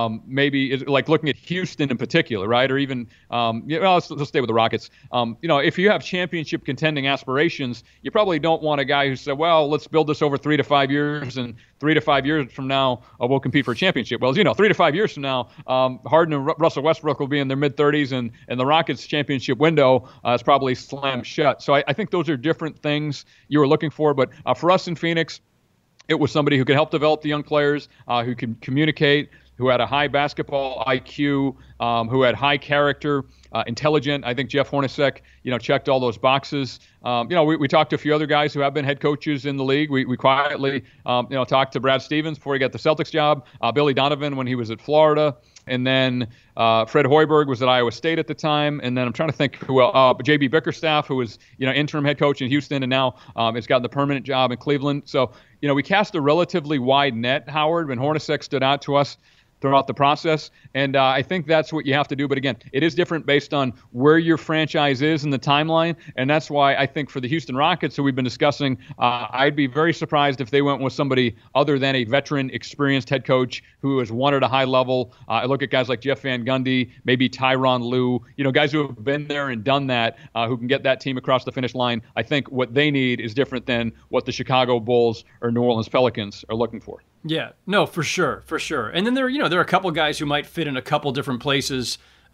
maybe is like looking at Houston in particular, right? Or even, let's stay with the Rockets. If you have championship contending aspirations, you probably don't want a guy who said, well, let's build this over 3 to 5 years, and 3 to 5 years from now, we'll compete for a championship. Well, 3 to 5 years from now, Harden and Russell Westbrook will be in their mid-30s, and the Rockets' championship window is probably slammed shut. So I think those are different things you were looking for. But for us in Phoenix, it was somebody who could help develop the young players, who could communicate, who had a high basketball IQ, who had high character, intelligent. I think Jeff Hornacek, checked all those boxes. We talked to a few other guys who have been head coaches in the league. We quietly, talked to Brad Stevens before he got the Celtics job, Billy Donovan when he was at Florida, and then Fred Hoiberg was at Iowa State at the time. And then I'm trying to think who else, J.B. Bickerstaff, who was, interim head coach in Houston and now has gotten the permanent job in Cleveland. So, we cast a relatively wide net, Howard, when Hornacek stood out to us throughout the process. And I think that's what you have to do. But again, it is different based on where your franchise is in the timeline. And that's why I think for the Houston Rockets, who we've been discussing, I'd be very surprised if they went with somebody other than a veteran, experienced head coach who has won at a high level. I look at guys like Jeff Van Gundy, maybe Tyronn Lue, guys who have been there and done that, who can get that team across the finish line. I think what they need is different than what the Chicago Bulls or New Orleans Pelicans are looking for. Yeah, no, for sure. And then there are a couple guys who might fit in a couple different places.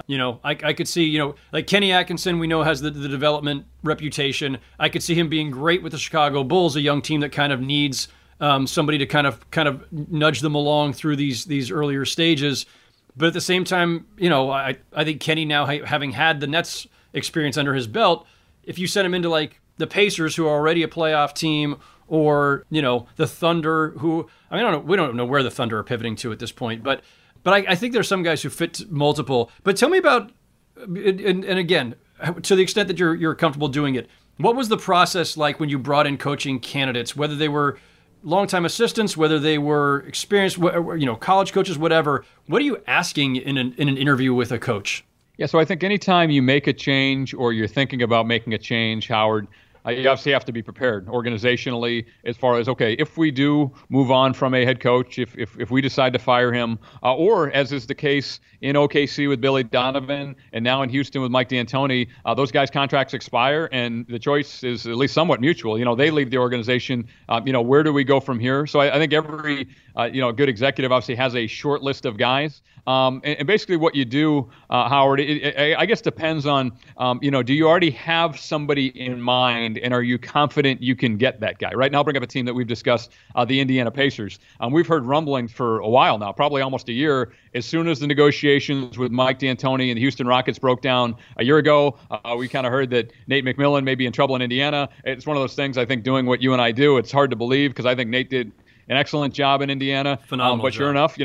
I could see, like Kenny Atkinson, we know has the development reputation. I could see him being great with the Chicago Bulls, a young team that kind of needs somebody to kind of nudge them along through these earlier stages. But at the same time, I think Kenny now having had the Nets experience under his belt, if you send him into like the Pacers, who are already a playoff team, or the Thunder, who we don't know where the Thunder are pivoting to at this point, but I think there's some guys who fit multiple. But tell me about, and again, to the extent that you're comfortable doing it, what was the process like when you brought in coaching candidates, whether they were longtime assistants, whether they were experienced, college coaches, whatever? What are you asking in an interview with a coach? Yeah, so I think anytime you make a change or you're thinking about making a change, Howard, you obviously have to be prepared organizationally as far as, okay, if we do move on from a head coach, if we decide to fire him, or as is the case in OKC with Billy Donovan and now in Houston with Mike D'Antoni, those guys' contracts expire and the choice is at least somewhat mutual. They leave the organization. Where do we go from here? So I think every good executive obviously has a short list of guys. And basically what you do, Howard, I guess depends on, do you already have somebody in mind and are you confident you can get that guy? Right now, I'll bring up a team that we've discussed, the Indiana Pacers. We've heard rumblings for a while now, probably almost a year. As soon as the negotiations with Mike D'Antoni and the Houston Rockets broke down a year ago, we kind of heard that Nate McMillan may be in trouble in Indiana. It's one of those things, I think, doing what you and I do, it's hard to believe because I think Nate did an excellent job in Indiana. Phenomenal but sure enough,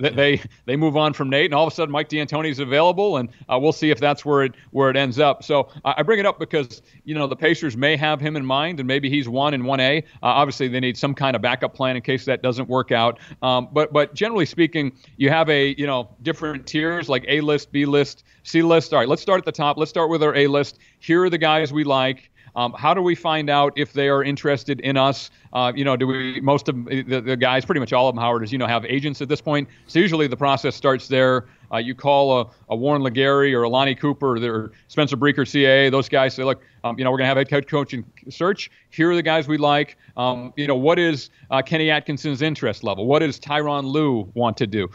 they move on from Nate, and all of a sudden Mike D'Antoni is available, and we'll see if that's where it ends up. So I bring it up because the Pacers may have him in mind, and maybe he's one in 1A. Obviously, they need some kind of backup plan in case that doesn't work out. But generally speaking, you have a different tiers like A list, B list, C list. All right, let's start at the top. Let's start with our A list. Here are the guys we like. How do we find out if they are interested in us? Do we, most of the guys, pretty much all of them, Howard, as have agents at this point. So usually the process starts there. You call a Warren Legary or a Lonnie Cooper or Spencer Breaker, CAA. Those guys say, look, we're going to have a head coaching search. Here are the guys we like. What is Kenny Atkinson's interest level? What does Tyronn Lue want to do?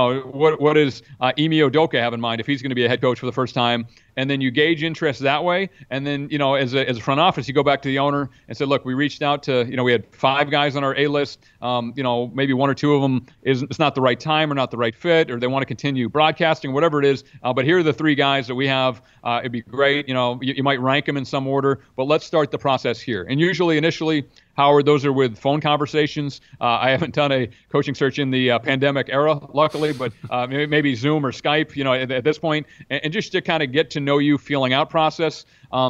What does Ime Udoka have in mind if he's going to be a head coach for the first time? And then you gauge interest that way. And then, as a front office, you go back to the owner and say, look, we reached out to, we had 5 guys on our A list. Maybe 1 or 2 of them it's not the right time or not the right fit, or they want to continue broadcasting, whatever it is. But here are the 3 guys that we have. It'd be great. You might rank them in some order, but let's start the process here. And usually, initially, Howard, those are with phone conversations. I haven't done a coaching search in the pandemic era, luckily, but maybe Zoom or Skype, at this point, and just to kind of get to know you, feeling out process.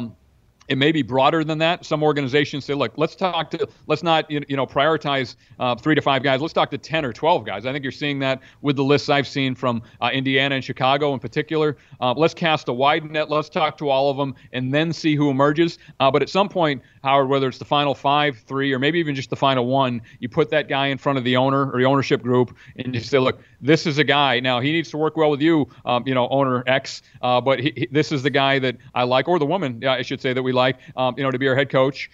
It may be broader than that. Some organizations say, look, let's not prioritize 3 to 5 guys. Let's talk to 10 or 12 guys. I think you're seeing that with the lists I've seen from Indiana and Chicago in particular. Let's cast a wide net. Let's talk to all of them and then see who emerges. But at some point, Howard, whether it's the final 5, 3, or maybe even just the final 1, you put that guy in front of the owner or the ownership group and you say, look, this is a guy. Now, he needs to work well with you, owner X, but this is the guy that I like, or the woman, I should say, that we like, to be our head coach.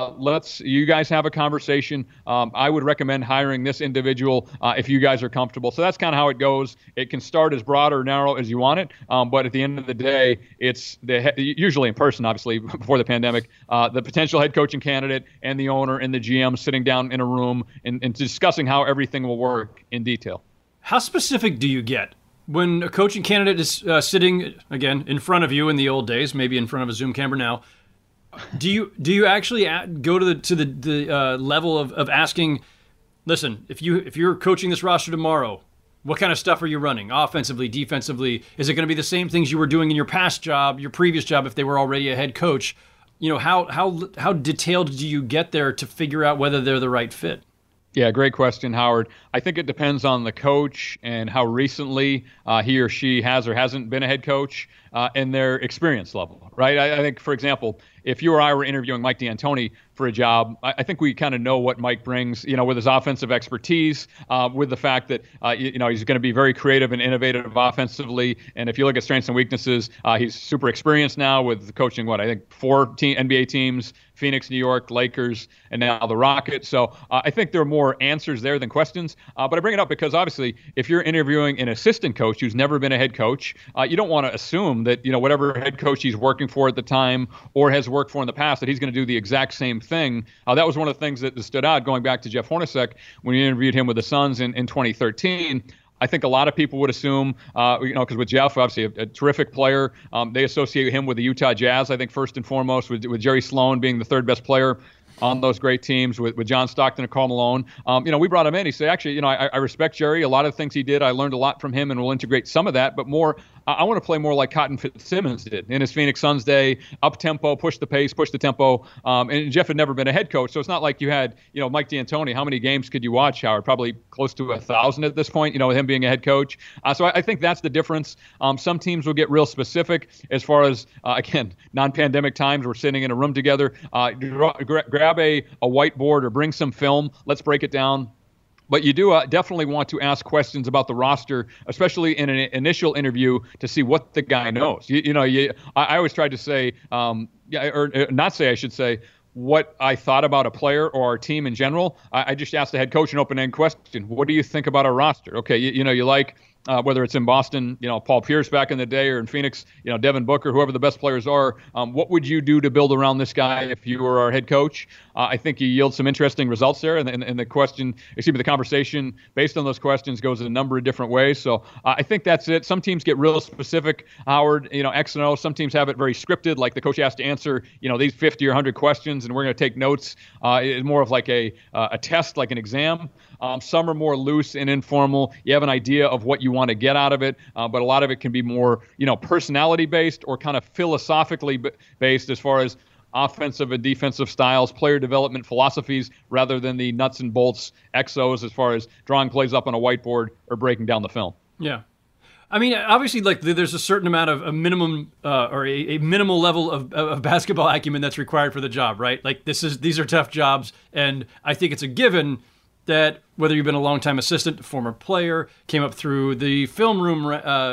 You guys have a conversation. I would recommend hiring this individual if you guys are comfortable. So that's kind of how it goes. It can start as broad or narrow as you want it, but at the end of the day, it's usually in person, obviously, before the pandemic, the potential head coaching candidate and the owner and the GM sitting down in a room and discussing how everything will work in detail. How specific do you get? When a coaching candidate is sitting, again, in front of you in the old days, maybe in front of a Zoom camera now, do you actually go to the level of asking, listen, if you're coaching this roster tomorrow, what kind of stuff are you running? Offensively, defensively? Is it going to be the same things you were doing in your past job, your previous job, if they were already a head coach? How detailed do you get there to figure out whether they're the right fit? Yeah, great question, Howard. I think it depends on the coach and how recently he or she has or hasn't been a head coach and their experience level, right? I think, for example, if you or I were interviewing Mike D'Antoni for a job, I think we kind of know what Mike brings, with his offensive expertise, with the fact that, he's going to be very creative and innovative offensively. And if you look at strengths and weaknesses, he's super experienced now with coaching, 4 NBA teams, Phoenix, New York, Lakers, and now the Rockets. So I think there are more answers there than questions. But I bring it up because obviously if you're interviewing an assistant coach who's never been a head coach, you don't want to assume that, whatever head coach he's working for at the time or has worked for in the past, that he's going to do the exact same thing. That was one of the things that stood out going back to Jeff Hornacek when you interviewed him with the Suns in 2013. I think a lot of people would assume, because with Jeff, obviously a terrific player, they associate him with the Utah Jazz, I think, first and foremost, with Jerry Sloan being the 3rd best player on those great teams with John Stockton and Karl Malone. We brought him in. He said, actually, I respect Jerry. A lot of the things he did, I learned a lot from him and we'll integrate some of that, but more, I want to play more like Cotton Fitzsimmons did in his Phoenix Suns day, up tempo, push the pace, push the tempo. And Jeff had never been a head coach, so it's not like you had, Mike D'Antoni. How many games could you watch, Howard? Probably close to 1,000 at this point, with him being a head coach. So I think that's the difference. Some teams will get real specific as far as, again, non-pandemic times. We're sitting in a room together. Grab a whiteboard or bring some film. Let's break it down. But you do definitely want to ask questions about the roster, especially in an initial interview, to see what the guy knows. I always tried to say, I should say, what I thought about a player or our team in general. I just asked the head coach an open-ended question. What do you think about our roster? Okay, you like whether it's in Boston, Paul Pierce back in the day, or in Phoenix, Devin Booker, whoever the best players are. What would you do to build around this guy if you were our head coach? I think you yield some interesting results there, and the conversation based on those questions goes in a number of different ways. So I think that's it. Some teams get real specific, Howard, X and O. Some teams have it very scripted, like the coach has to answer, these 50 or 100 questions, and we're going to take notes. It's more of like a test, like an exam. Some are more loose and informal. You have an idea of what you want to get out of it, but a lot of it can be more, personality based or kind of philosophically based as far as offensive and defensive styles, player development philosophies, rather than the nuts and bolts XOs as far as drawing plays up on a whiteboard or breaking down the film. Yeah. I mean, obviously, like there's a certain amount of a minimum or a minimal level of basketball acumen that's required for the job, right? Like these are tough jobs, and I think it's a given that whether you've been a longtime assistant, former player, came up through the film room,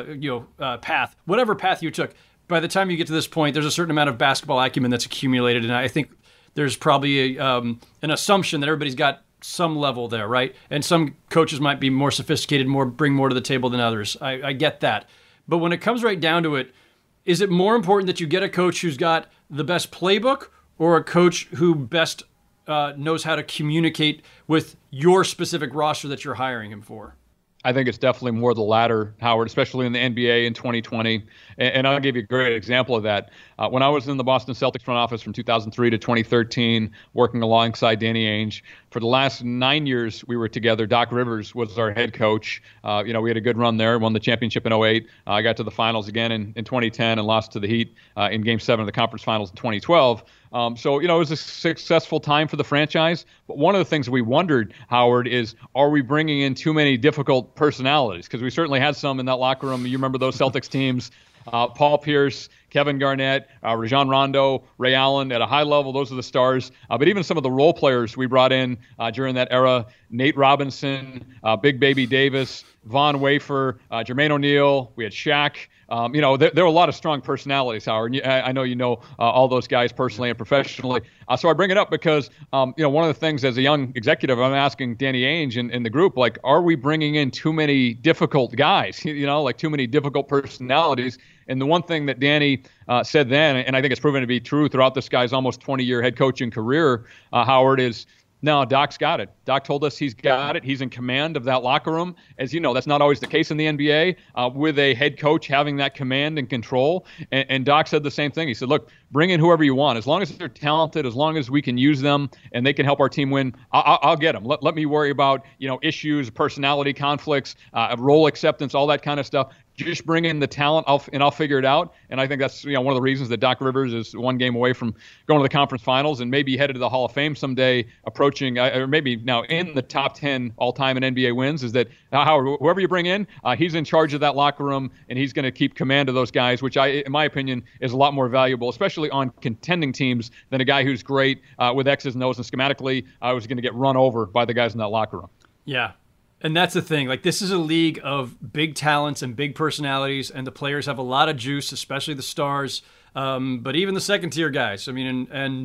path, whatever path you took, by the time you get to this point, there's a certain amount of basketball acumen that's accumulated, and I think there's probably an assumption that everybody's got some level there, right? And some coaches might be more sophisticated, bring more to the table than others. I get that. But when it comes right down to it, is it more important that you get a coach who's got the best playbook or a coach who best knows how to communicate with your specific roster that you're hiring him for? I think it's definitely more the latter, Howard, especially in the NBA in 2020. And I'll give you a great example of that. When I was in the Boston Celtics front office from 2003 to 2013, working alongside Danny Ainge, for the last 9 years we were together. Doc Rivers was our head coach. We had a good run there, won the championship in 2008. I got to the finals again in 2010 and lost to the Heat in Game 7 of the conference finals in 2012. So it was a successful time for the franchise. But one of the things we wondered, Howard, is are we bringing in too many difficult personalities? Because we certainly had some in that locker room. You remember those Celtics teams. Paul Pierce, Kevin Garnett, Rajon Rondo, Ray Allen at a high level. Those are the stars. But even some of the role players we brought in during that era, Nate Robinson, Big Baby Davis, Von Wafer, Jermaine O'Neal. We had Shaq. There were a lot of strong personalities, Howard. I know you know all those guys personally and professionally. So I bring it up because, one of the things as a young executive, I'm asking Danny Ainge and the group, like, are we bringing in too many difficult guys, like too many difficult personalities? And the one thing that Danny said then, and I think it's proven to be true throughout this guy's almost 20-year head coaching career, Howard, is, no, Doc's got it. Doc told us he's got it. He's in command of that locker room. As you know, that's not always the case in the NBA with a head coach having that command and control. And Doc said the same thing. He said, look, bring in whoever you want. As long as they're talented, as long as we can use them and they can help our team win, I'll get them. Let me worry about, issues, personality conflicts, role acceptance, all that kind of stuff. Just bring in the talent, I'll figure it out. And I think that's one of the reasons that Doc Rivers is one game away from going to the conference finals and maybe headed to the Hall of Fame someday, approaching, or maybe now in the top 10 all-time in NBA wins, is that Howard, whoever you bring in, he's in charge of that locker room, and he's going to keep command of those guys, which in my opinion, is a lot more valuable, especially on contending teams, than a guy who's great with X's and O's and schematically was going to get run over by the guys in that locker room. Yeah. And that's the thing. Like, this is a league of big talents and big personalities, and the players have a lot of juice, especially the stars. But even the second-tier guys. I mean,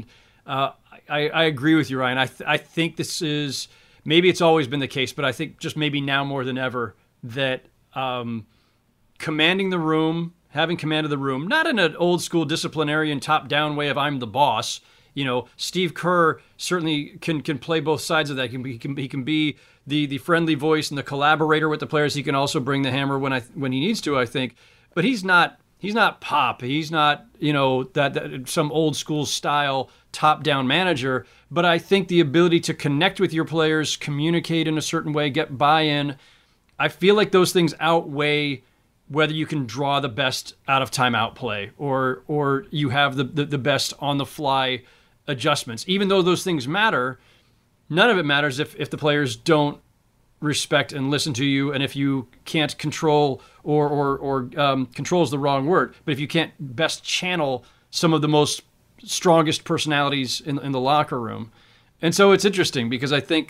I agree with you, Ryan. I think this is maybe it's always been the case, but I think just maybe now more than ever that commanding the room, having command of the room, not in an old-school disciplinarian top-down way of I'm the boss. Steve Kerr certainly can play both sides of that. He can be the friendly voice and the collaborator with the players. He can also bring the hammer when he needs to, I think. But he's not Pop. He's not that some old school style top down manager. But I think the ability to connect with your players, communicate in a certain way, get buy-in, I feel like those things outweigh whether you can draw the best out of timeout play or you have the best on the fly adjustments. Even though those things matter, none of it matters if the players don't respect and listen to you, and if you can't control or control is the wrong word, but if you can't best channel some of the most strongest personalities in the locker room. And so it's interesting because I think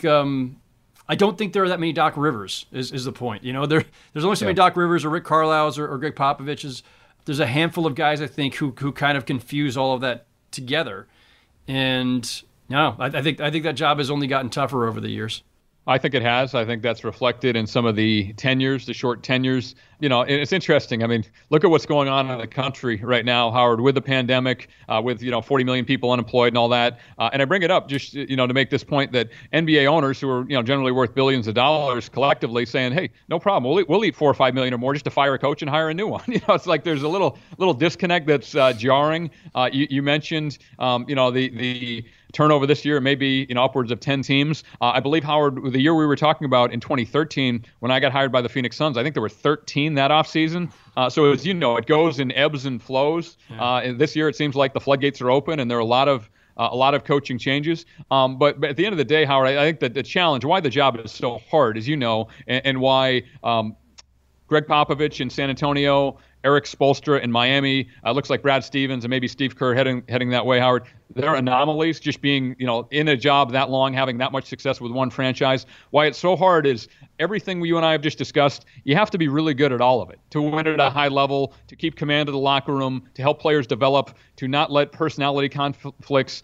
I don't think there are that many Doc Rivers is the point. There's only so many Doc Rivers or Rick Carlisle's or Greg Popovich's. There's a handful of guys I think who kind of confuse all of that together. And no, I think that job has only gotten tougher over the years. I think it has. I think that's reflected in some of the tenures, the short tenures. And it's interesting. I mean, look at what's going on in the country right now, Howard, with the pandemic, with 40 million people unemployed and all that. And I bring it up just to make this point that NBA owners who are generally worth billions of dollars collectively saying, hey, no problem, we'll eat $4 or $5 million or more just to fire a coach and hire a new one. It's like there's a little disconnect that's jarring. You mentioned the turnover this year, maybe upwards of 10 teams. I believe, Howard, the year we were talking about in 2013, when I got hired by the Phoenix Suns, I think there were 13 that offseason. So as it goes in ebbs and flows. And this year, it seems like the floodgates are open, and there are a lot of coaching changes. But at the end of the day, Howard, I think that the challenge, why the job is so hard, as and why Greg Popovich in San Antonio, Eric Spoelstra in Miami, looks like Brad Stevens and maybe Steve Kerr heading that way, Howard. They're anomalies, just being, in a job that long, having that much success with one franchise. Why it's so hard is everything you and I have just discussed, you have to be really good at all of it to win at a high level, to keep command of the locker room, to help players develop, to not let personality conflicts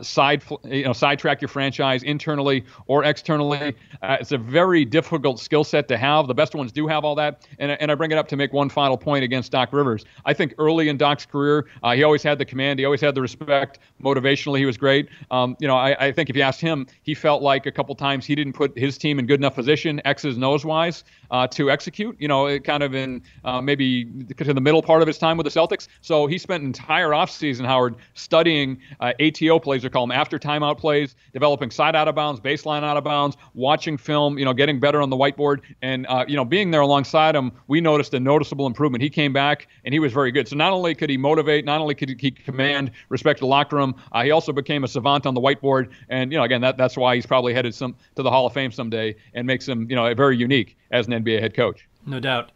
sidetrack your franchise internally or externally. It's a very difficult skill set to have. The best ones do have all that. And I bring it up to make one final point against Doc Rivers. I think early in Doc's career, he always had the command. He always had the respect. Motivationally, he was great. I think if you asked him, he felt like a couple times he didn't put his team in good enough position, X's and O's wise, to execute, kind of in maybe to the middle part of his time with the Celtics. So he spent an entire offseason, Howard, studying ATO plays, they call them, after timeout plays, developing side out of bounds, baseline out of bounds, watching film, getting better on the whiteboard. And, being there alongside him, we noticed a noticeable improvement. He came back and he was very good. So not only could he motivate, not only could he command, respect the locker room, he also became a savant on the whiteboard. And, again, that's why he's probably headed to the Hall of Fame someday and makes him, very unique as an NBA head coach. No doubt.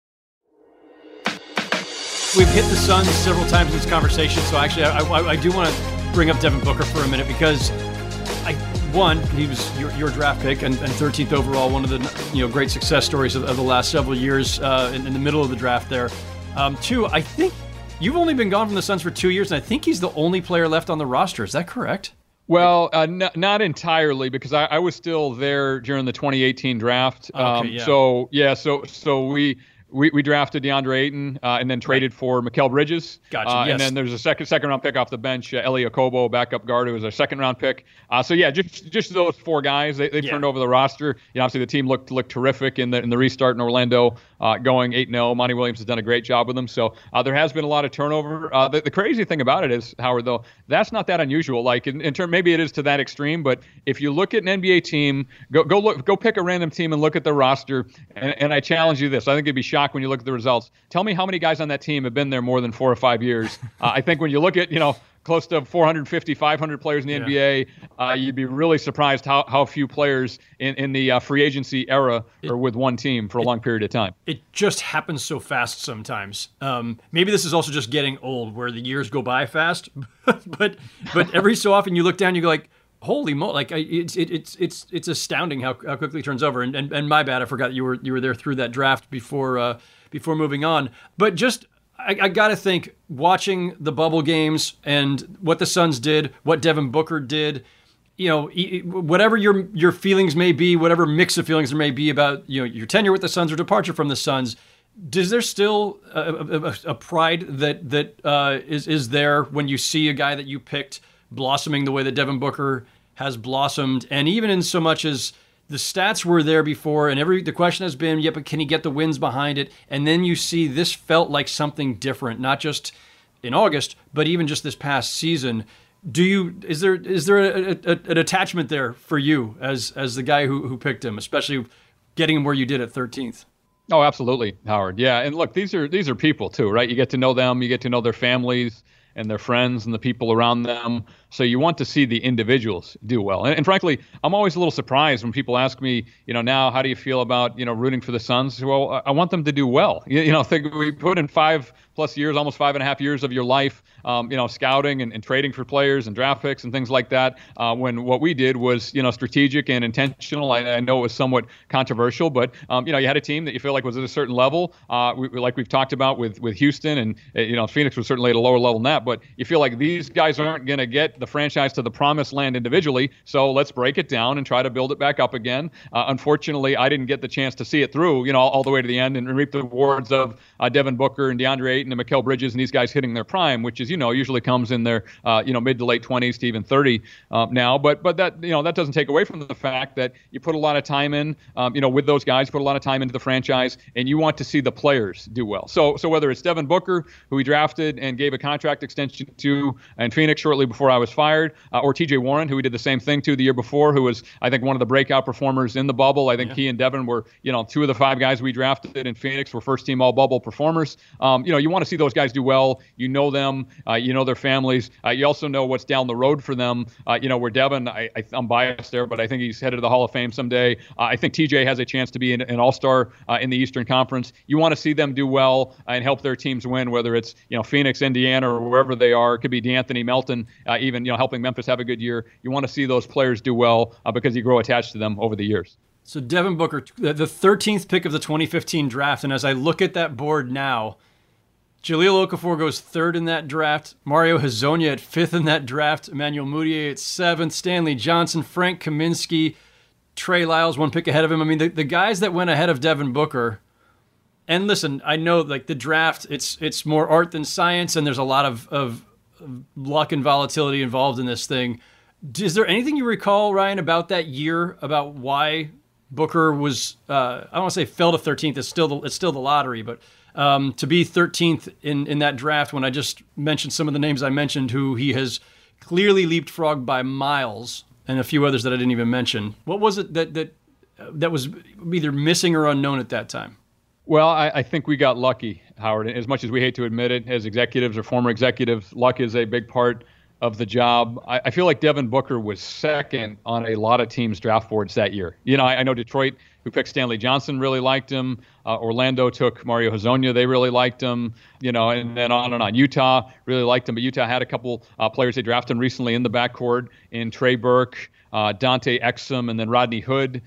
We've hit the Suns several times in this conversation, so actually I do want to bring up Devin Booker for a minute because he was your draft pick and 13th overall, one of the great success stories of the last several years in the middle of the draft there. Two, I think you've only been gone from the Suns for 2 years, and I think he's the only player left on the roster. Is that correct? Well, not entirely, because I was still there during the 2018 draft. Okay, yeah. So we drafted DeAndre Ayton and then traded for Mikal Bridges. Gotcha. Yes. And then there's a second round pick off the bench, Elie Okobo, backup guard, who was a second round pick. Just those four guys, they turned over the roster. Obviously the team looked terrific in the restart in Orlando, going 8-0. Monty Williams has done a great job with them. So there has been a lot of turnover. The crazy thing about it is, Howard, though, that's not that unusual. Like in term, maybe it is to that extreme, but if you look at an NBA team, go pick a random team and look at the roster. And I challenge you this. I think you'd be shocked when you look at the results. Tell me how many guys on that team have been there more than 4 or 5 years. I think when you look at, close to 450, 500 players in the NBA, you'd be really surprised how few players in the free agency era are with one team for a long period of time. It just happens so fast sometimes. Maybe this is also just getting old, where the years go by fast. but every so often you look down, you go like, holy moly! Like it's astounding how quickly it turns over. And my bad, I forgot you were there through that draft before moving on. But just I got to think, watching the bubble games and what the Suns did, what Devin Booker did, whatever your feelings may be, whatever mix of feelings there may be about your tenure with the Suns or departure from the Suns, is there still a pride that is there when you see a guy that you picked blossoming the way that Devin Booker has blossomed? And even in so much as the stats were there before, and the question has been, but can he get the wins behind it? And then you see this felt like something different, not just in August, but even just this past season. Is there an attachment there for you as the guy who picked him, especially getting him where you did at 13th? Oh, absolutely, Howard. Yeah, and look, these are people too, right? You get to know them, you get to know their families and their friends and the people around them. So you want to see the individuals do well. And frankly, I'm always a little surprised when people ask me, now how do you feel about rooting for the Suns? Well, I want them to do well. Think we put in 5+ years, almost 5.5 years of your life, scouting and trading for players and draft picks and things like that. When what we did was, strategic and intentional. I know it was somewhat controversial, but you had a team that you feel like was at a certain level, like we've talked about with Houston, and Phoenix was certainly at a lower level than that. But you feel like these guys aren't going to get the franchise to the promised land individually, so let's break it down and try to build it back up again. Unfortunately, I didn't get the chance to see it through, all the way to the end and reap the rewards of Devin Booker and DeAndre Ayton and Mikal Bridges and these guys hitting their prime, which is usually comes in their mid to late 20s to even 30 now. But that that doesn't take away from the fact that you put a lot of time in, with those guys, put a lot of time into the franchise, and you want to see the players do well. So whether it's Devin Booker, who we drafted and gave a contract extension to in Phoenix shortly before I was fired, or TJ Warren, who we did the same thing to the year before, who was, I think, one of the breakout performers in the bubble. I think he and Devin were, 2 of the 5 guys we drafted in Phoenix were first-team all-bubble performers. You want to see those guys do well. You know them. You know their families. You also know what's down the road for them. Where Devin, I'm biased there, but I think he's headed to the Hall of Fame someday. I think TJ has a chance to be an all-star in the Eastern Conference. You want to see them do well and help their teams win, whether it's Phoenix, Indiana, or wherever they are. It could be DeAnthony Melton, even helping Memphis have a good year. You want to see those players do well because you grow attached to them over the years. So Devin Booker, the 13th pick of the 2015 draft, and as I look at that board now, Jahlil Okafor goes 3rd in that draft, Mario Hezonja at 5th in that draft, Emmanuel Mudiay at 7th, Stanley Johnson, Frank Kaminsky, Trey Lyles 1 pick ahead of him. I mean, the guys that went ahead of Devin Booker, and listen, I know like the draft, it's more art than science, and there's a lot of luck and volatility involved in this thing. Is there anything you recall, Ryan, about that year, about why Booker was, I don't want to say fell to 13th, it's still the lottery, but to be 13th in that draft when I just mentioned some of the names I mentioned, who he has clearly leapfrogged by miles, and a few others that I didn't even mention. What was it that was either missing or unknown at that time? Well, I think we got lucky, Howard. As much as we hate to admit it, as executives or former executives, luck is a big part of the job. I feel like Devin Booker was second on a lot of teams' draft boards that year. I know Detroit, who picked Stanley Johnson, really liked him. Orlando took Mario Hezonja. They really liked him, and then on and on. Utah really liked him, but Utah had a couple players they drafted recently in the backcourt in Trey Burke, Dante Exum, and then Rodney Hood.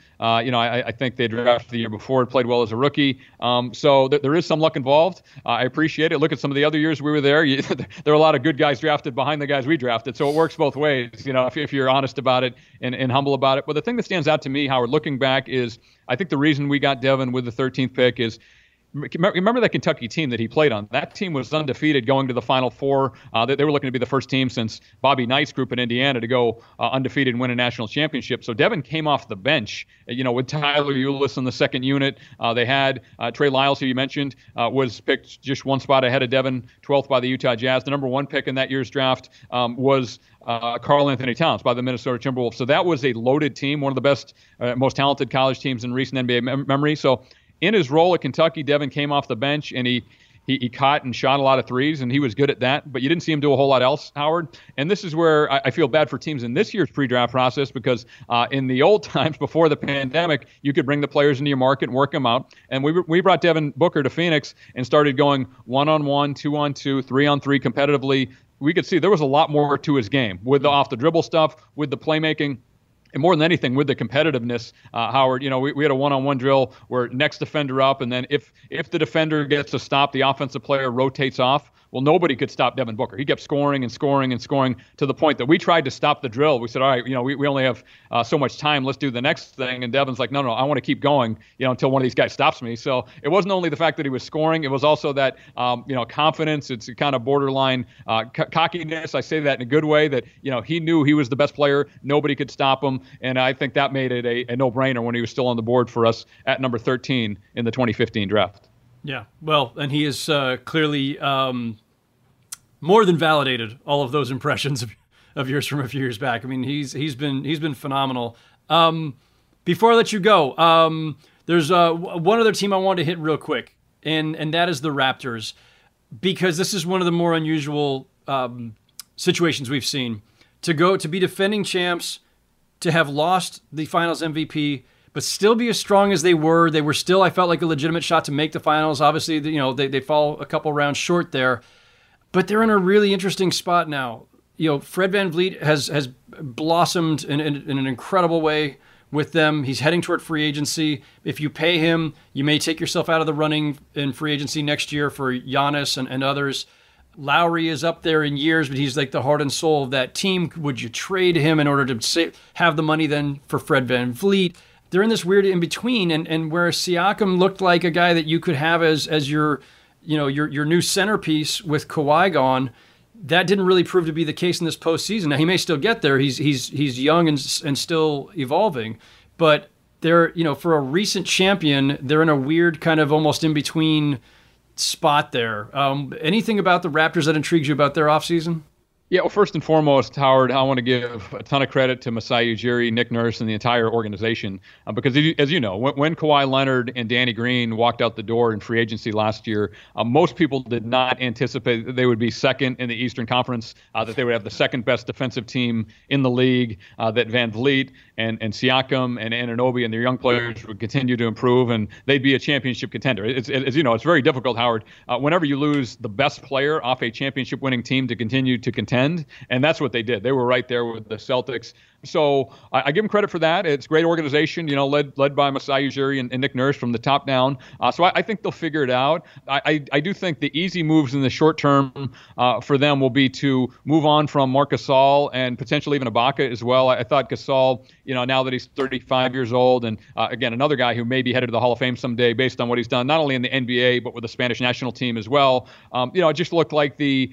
I think they drafted the year before and played well as a rookie. So there is some luck involved. I appreciate it. Look at some of the other years we were there. There are a lot of good guys drafted behind the guys we drafted. So it works both ways, if you're honest about it and humble about it. But the thing that stands out to me, Howard, looking back, is I think the reason we got Devin with the 13th pick is, remember that Kentucky team that he played on? That team was undefeated going to the Final Four. They were looking to be the first team since Bobby Knight's group in Indiana to go undefeated and win a national championship. So Devin came off the bench, with Tyler Ulis in the second unit. They had Trey Lyles, who you mentioned, was picked just one spot ahead of Devin, 12th by the Utah Jazz. The number 1 pick in that year's draft was Karl Anthony Towns by the Minnesota Timberwolves. So that was a loaded team, one of the best, most talented college teams in recent NBA memory. So in his role at Kentucky, Devin came off the bench and he caught and shot a lot of threes, and he was good at that. But you didn't see him do a whole lot else, Howard. And this is where I feel bad for teams in this year's pre-draft process, because in the old times before the pandemic, you could bring the players into your market and work them out. And we brought Devin Booker to Phoenix and started going 1-on-1, 2-on-2, 3-on-3 competitively. We could see there was a lot more to his game with the off-the-dribble stuff, with the playmaking. And more than anything, with the competitiveness, Howard, we had a one-on-one drill where next defender up, and then if the defender gets a stop, the offensive player rotates off. Well, nobody could stop Devin Booker. He kept scoring and scoring and scoring to the point that we tried to stop the drill. We said, all right, we only have so much time. Let's do the next thing. And Devin's like, no, I want to keep going, until one of these guys stops me. So it wasn't only the fact that he was scoring. It was also that, confidence. It's kind of borderline cockiness. I say that in a good way, that, he knew he was the best player. Nobody could stop him. And I think that made it a no-brainer when he was still on the board for us at number 13 in the 2015 draft. Yeah, well, and he is clearly more than validated all of those impressions of yours from a few years back. I mean, he's been phenomenal. Before I let you go, There's one other team I wanted to hit real quick, and that is the Raptors, because this is one of the more unusual situations we've seen. To be defending champs, to have lost the Finals MVP, but still be as strong as they were. They were still, I felt like, a legitimate shot to make the Finals. Obviously, they fall a couple rounds short there, but they're in a really interesting spot now. Fred VanVleet has blossomed in an incredible way with them. He's heading toward free agency. If you pay him, you may take yourself out of the running in free agency next year for Giannis and others. Lowry is up there in years, but he's like the heart and soul of that team. Would you trade him in order to have the money then for Fred VanVleet? They're in this weird in-between, and where Siakam looked like a guy that you could have as your new centerpiece with Kawhi gone, that didn't really prove to be the case in this postseason. Now, he may still get there. He's young and still evolving, but they're, for a recent champion, they're in a weird kind of almost in-between spot there. Anything about the Raptors that intrigues you about their offseason? Yeah, well, first and foremost, Howard, I want to give a ton of credit to Masai Ujiri, Nick Nurse, and the entire organization because, as you know, when Kawhi Leonard and Danny Green walked out the door in free agency last year, most people did not anticipate that they would be second in the Eastern Conference, that they would have the second best defensive team in the league, that VanVleet and Siakam and Anunoby and their young players would continue to improve, and they'd be a championship contender. As you know, it's very difficult, Howard, whenever you lose the best player off a championship-winning team to continue to contend. And that's what they did. They were right there with the Celtics. So I give them credit for that. It's a great organization, led by Masai Ujiri and Nick Nurse from the top down. So I think they'll figure it out. I do think the easy moves in the short term for them will be to move on from Marc Gasol and potentially even Ibaka as well. I thought Gasol, now that he's 35 years old, and again, another guy who may be headed to the Hall of Fame someday based on what he's done, not only in the NBA, but with the Spanish national team as well. It just looked like the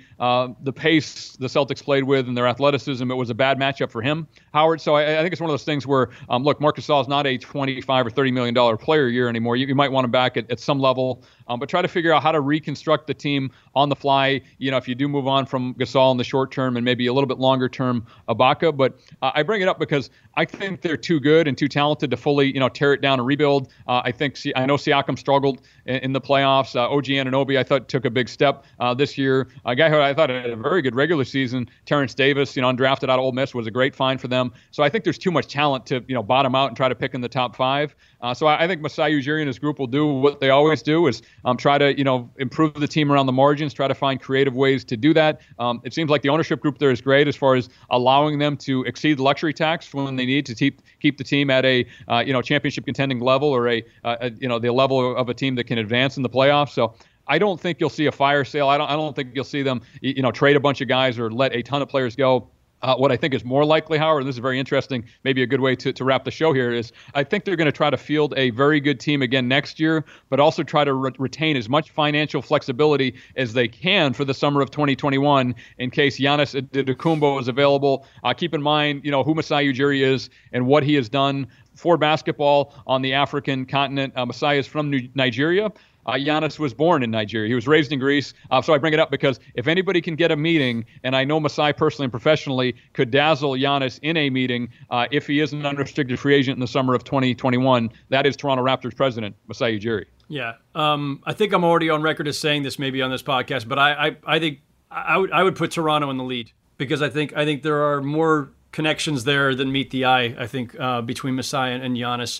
pace the Celtics played with and their athleticism, it was a bad matchup for him, Howard. So I think it's one of those things where, look, Marc Gasol is not a $25 or $30 million player a year anymore. You might want him back at some level, but try to figure out how to reconstruct the team on the fly. If you do move on from Gasol in the short term and maybe a little bit longer term Ibaka. But I bring it up because I think they're too good and too talented to fully, tear it down and rebuild. I know Siakam struggled in the playoffs. OG Anunoby, I thought, took a big step this year. A guy who I thought had a very good regular season, Terrence Davis, undrafted out of Ole Miss, was a great find for them. So I think there's too much talent to, bottom out and try to pick in the top five. So I think Masai Ujiri and his group will do what they always do, is try to, improve the team around the margins, try to find creative ways to do that. It seems like the ownership group there is great as far as allowing them to exceed the luxury tax when they need to keep the team at a, championship contending level, or the level of a team that can advance in the playoffs. So I don't think you'll see a fire sale. I don't think you'll see them, trade a bunch of guys or let a ton of players go. What I think is more likely, Howard, and this is very interesting, maybe a good way to wrap the show here, is I think they're going to try to field a very good team again next year, but also try to retain as much financial flexibility as they can for the summer of 2021 in case Giannis Antetokounmpo is available. Keep in mind, who Masai Ujiri is and what he has done for basketball on the African continent. Masai is from Nigeria. Giannis was born in Nigeria. He was raised in Greece. So I bring it up because if anybody can get a meeting, and I know Masai personally and professionally could dazzle Giannis in a meeting if he is an unrestricted free agent in the summer of 2021, that is Toronto Raptors president Masai Ujiri. Yeah. I think I'm already on record as saying this maybe on this podcast, but I think I would put Toronto in the lead because I think there are more connections there than meet the eye, I think, between Masai and Giannis.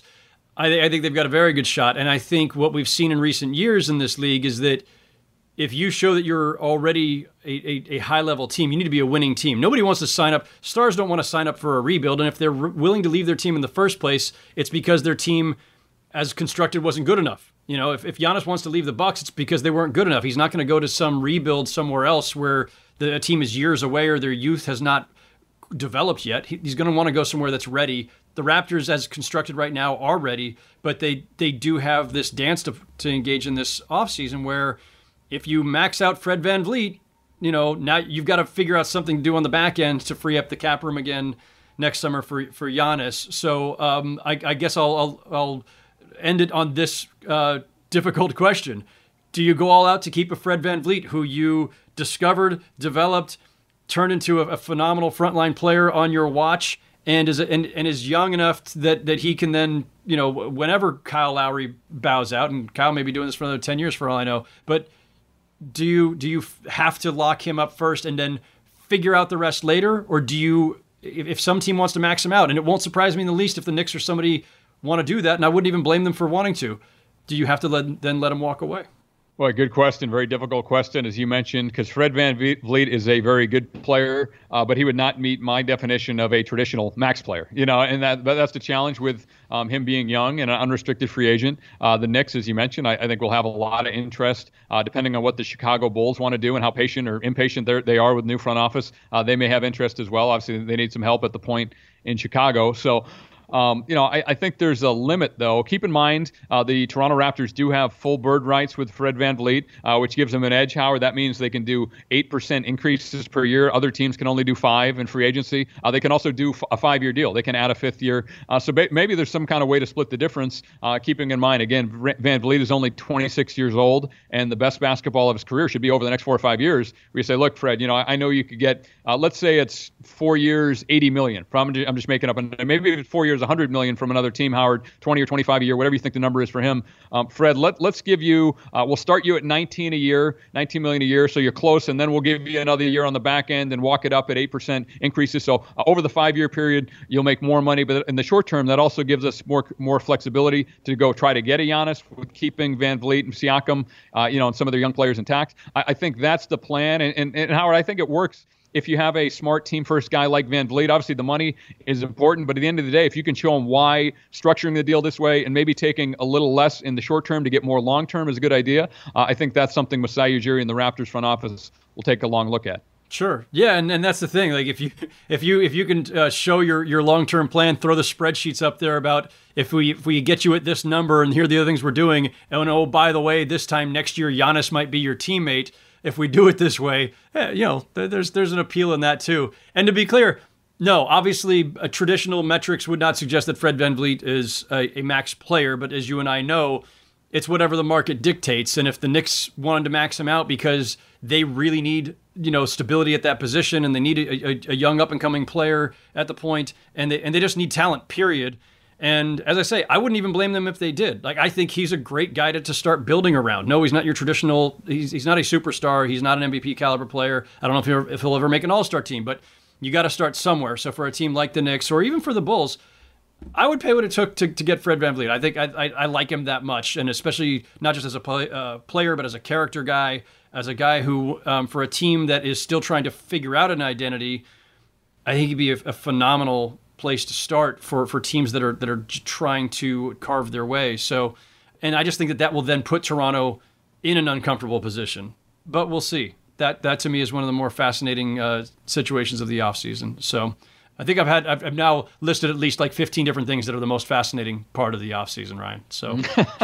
I think they've got a very good shot. And I think what we've seen in recent years in this league is that if you show that you're already a high-level team, you need to be a winning team. Nobody wants to sign up. Stars don't want to sign up for a rebuild. And if they're willing to leave their team in the first place, it's because their team, as constructed, wasn't good enough. If Giannis wants to leave the Bucks, it's because they weren't good enough. He's not going to go to some rebuild somewhere else where the team is years away or their youth has not developed yet. He's going to want to go somewhere that's ready. The Raptors, as constructed right now, are ready, but they do have this dance to engage in this offseason where if you max out Fred VanVleet, now you've got to figure out something to do on the back end to free up the cap room again next summer for Giannis. So I guess I'll end it on this difficult question. Do you go all out to keep a Fred VanVleet who you discovered, developed, turned into a phenomenal frontline player on your watch, and is young enough that he can then, whenever Kyle Lowry bows out, and Kyle may be doing this for another 10 years for all I know, but do you have to lock him up first and then figure out the rest later? Or do you, if some team wants to max him out, and it won't surprise me in the least if the Knicks or somebody want to do that, and I wouldn't even blame them for wanting to, do you have to let him walk away? Well, good question. Very difficult question, as you mentioned, because Fred VanVleet is a very good player, but he would not meet my definition of a traditional max player. And that's the challenge with him being young and an unrestricted free agent. The Knicks, as you mentioned, I think will have a lot of interest, depending on what the Chicago Bulls want to do and how patient or impatient they are with new front office. They may have interest as well. Obviously, they need some help at the point in Chicago. So, I think there's a limit, though. Keep in mind, the Toronto Raptors do have full bird rights with Fred VanVleet, which gives them an edge, Howard. That means they can do 8% increases per year. Other teams can only do 5% in free agency. They can also do a 5-year deal. They can add a 5th year. So maybe there's some kind of way to split the difference, keeping in mind, again, VanVleet is only 26 years old, and the best basketball of his career should be over the next 4 or 5 years, where you say, look, Fred, I know you could get, let's say it's 4 years, $80 million. I'm just making up, and maybe it's 4 years, $100 million from another team, Howard, 20 or 25 a year, whatever you think the number is for him. Fred, let's give you, we'll start you at 19 million a year, so you're close, and then we'll give you another year on the back end and walk it up at 8% increases. So over the 5-year period, you'll make more money, but in the short term, that also gives us more flexibility to go try to get a Giannis with keeping VanVleet and Siakam, and some of their young players intact. I think that's the plan, and Howard, I think it works. If you have a smart team-first guy like VanVleet, obviously the money is important, but at the end of the day, if you can show him why structuring the deal this way and maybe taking a little less in the short term to get more long term is a good idea, I think that's something Masai Ujiri and the Raptors front office will take a long look at. Sure. Yeah, and that's the thing. Like if you can show your long-term plan, throw the spreadsheets up there about if we get you at this number and here are the other things we're doing, and oh, by the way, this time next year Giannis might be your teammate. If we do it this way, there's an appeal in that too. And to be clear, no, obviously traditional metrics would not suggest that Fred VanVleet is a max player, but as you and I know, it's whatever the market dictates. And if the Knicks wanted to max him out because they really need stability at that position and they need a young up-and-coming player at the point, and they just need talent, period. And as I say, I wouldn't even blame them if they did. Like, I think he's a great guy to start building around. No, he's not your traditional, he's not a superstar. He's not an MVP caliber player. I don't know if he'll ever make an all-star team, but you got to start somewhere. So for a team like the Knicks or even for the Bulls, I would pay what it took to get Fred VanVleet. I think I like him that much, and especially not just as a player, but as a character guy, as a guy who, for a team that is still trying to figure out an identity, I think he'd be a phenomenal place to start for teams that are trying to carve their way. So, and I just think that will then put Toronto in an uncomfortable position. But we'll see. That to me is one of the more fascinating situations of the offseason. So I think I've now listed at least like 15 different things that are the most fascinating part of the offseason, Ryan. So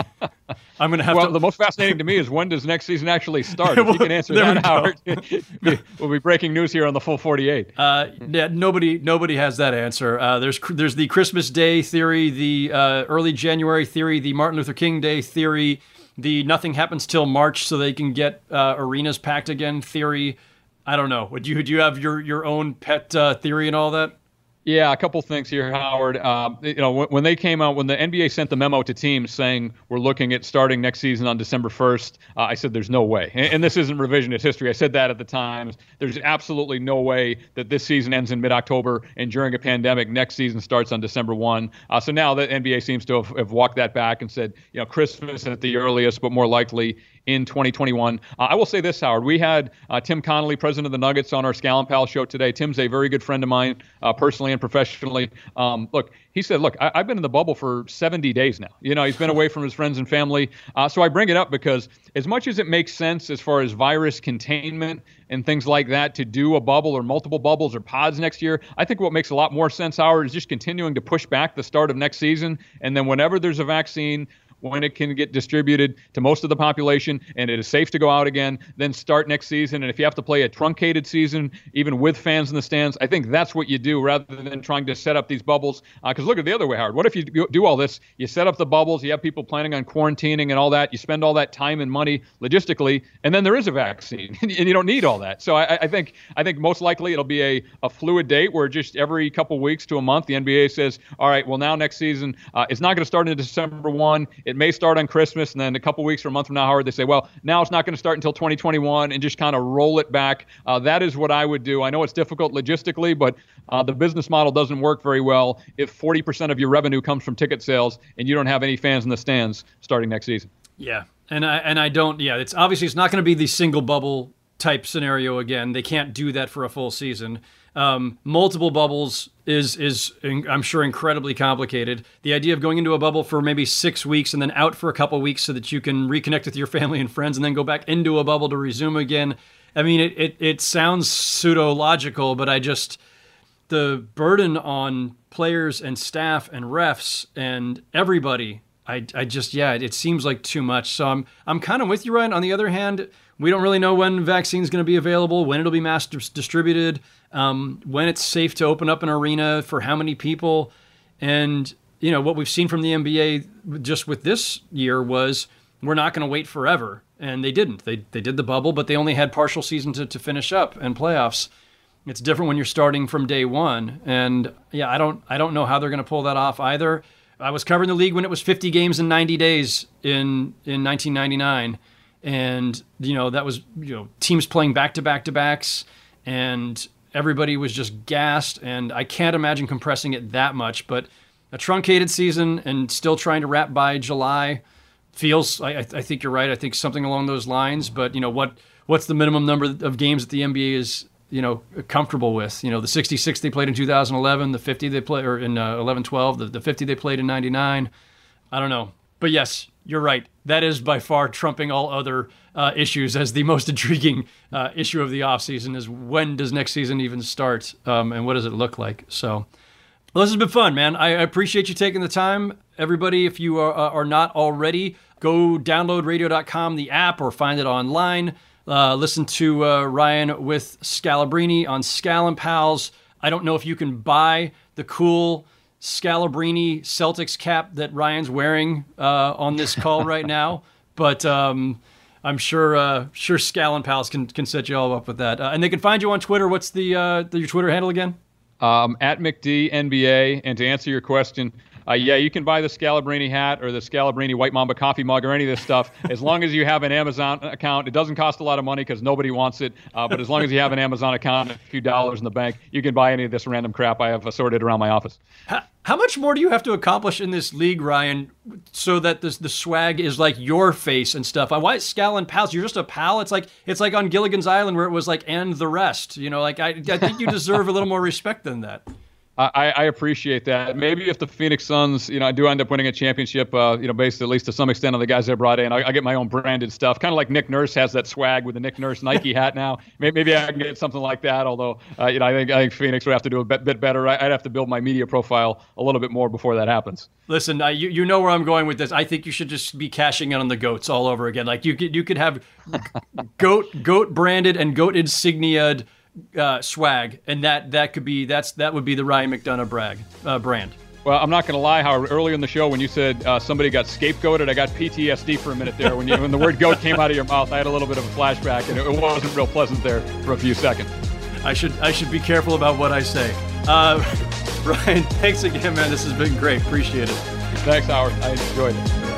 I'm going to have to. Well, the most fascinating to me is when does next season actually start? If you can answer that, Howard, we'll be breaking news here on the Full 48. Yeah, nobody has that answer. There's the Christmas Day theory, the early January theory, the Martin Luther King Day theory, the nothing happens till March so they can get arenas packed again theory. I don't know. Would you have your own pet theory and all that? Yeah, a couple things here, Howard. When they came out, when the NBA sent the memo to teams saying we're looking at starting next season on December 1st, I said there's no way. And this isn't revisionist history. I said that at the time. There's absolutely no way that this season ends in mid-October and during a pandemic, next season starts on December 1. So now the NBA seems to have walked that back and said, Christmas at the earliest, but more likely in 2021. I will say this, Howard. We had Tim Connolly, president of the Nuggets, on our Scallon Pal show today. Tim's a very good friend of mine, personally and professionally. He said, I've been in the bubble for 70 days now. He's been away from his friends and family. So I bring it up because as much as it makes sense as far as virus containment and things like that to do a bubble or multiple bubbles or pods next year, I think what makes a lot more sense, Howard, is just continuing to push back the start of next season. And then whenever there's a vaccine, when it can get distributed to most of the population and it is safe to go out again, then start next season. And if you have to play a truncated season, even with fans in the stands, I think that's what you do rather than trying to set up these bubbles. Because look at the other way, Howard. What if you do all this, you set up the bubbles, you have people planning on quarantining and all that, you spend all that time and money logistically, and then there is a vaccine, and you don't need all that. So I think most likely it'll be a fluid date where just every couple weeks to a month, the NBA says, all right, well, now next season, it's not going to start in December 1. It may start on Christmas, and then a couple weeks or a month from now, Howard, they say, well, now it's not going to start until 2021, and just kind of roll it back. That is what I would do. I know it's difficult logistically, but the business model doesn't work very well if 40% of your revenue comes from ticket sales and you don't have any fans in the stands starting next season. Yeah, and I don't. Yeah, it's not going to be the single bubble type scenario again. They can't do that for a full season. Multiple bubbles is I'm sure incredibly complicated. The idea of going into a bubble for maybe 6 weeks and then out for a couple of weeks so that you can reconnect with your family and friends and then go back into a bubble to resume again. I mean, it sounds pseudo-logical, but the burden on players and staff and refs and everybody, it seems like too much. So I'm kind of with you, Ryan. On the other hand, we don't really know when vaccine is going to be available, when it'll be mass distributed, when it's safe to open up an arena for how many people. And, what we've seen from the NBA just with this year was we're not going to wait forever. And they didn't. They did the bubble, but they only had partial season to finish up and playoffs. It's different when you're starting from day one. And, yeah, I don't know how they're going to pull that off either. I was covering the league when it was 50 games in 90 days in 1999. And, that was, teams playing back-to-back-to-backs, and everybody was just gassed. And I can't imagine compressing it that much. But a truncated season and still trying to wrap by July feels, I think you're right. I think something along those lines. But, what's the minimum number of games that the NBA is, comfortable with? The 66 they played in 2011, the 50 they played, or in 11-12, the 50 they played in 99. I don't know. But yes, you're right. That is by far trumping all other issues as the most intriguing issue of the offseason is when does next season even start, and what does it look like? So, well, this has been fun, man. I appreciate you taking the time. Everybody, if you are not already, go download radio.com, the app, or find it online. Listen to Ryan with Scalabrine on Scallon Pals. I don't know if you can buy the cool Scalabrine Celtics cap that Ryan's wearing on this call right now, but I'm sure Scallon Pals can set you all up with that. And they can find you on Twitter. What's your Twitter handle again? At McD-NBA. And to answer your question, you can buy the Scalabrine hat or the Scalabrine White Mamba coffee mug or any of this stuff as long as you have an Amazon account. It doesn't cost a lot of money because nobody wants it, but as long as you have an Amazon account and a few dollars in the bank, you can buy any of this random crap I have assorted around my office. How much more do you have to accomplish in this league, Ryan, so that the swag is like your face and stuff? Why Scallon Pals? You're just a pal. It's like on Gilligan's Island where it was like and the rest. I think you deserve a little more respect than that. I appreciate that. Maybe if the Phoenix Suns, do end up winning a championship, based at least to some extent on the guys they brought in, I get my own branded stuff. Kind of like Nick Nurse has that swag with the Nick Nurse Nike hat now. Maybe I can get something like that. Although, I think Phoenix would have to do a bit better. I'd have to build my media profile a little bit more before that happens. Listen, you know where I'm going with this. I think you should just be cashing in on the goats all over again. Like you could have goat branded and goat insignia'd swag, and that would be the Ryan McDonough brand. Well, I'm not going to lie, Howard. Earlier in the show, when you said somebody got scapegoated, I got PTSD for a minute there. When the word goat came out of your mouth, I had a little bit of a flashback, and it wasn't real pleasant there for a few seconds. I should be careful about what I say. Ryan, thanks again, man. This has been great. Appreciate it. Thanks, Howard. I enjoyed it.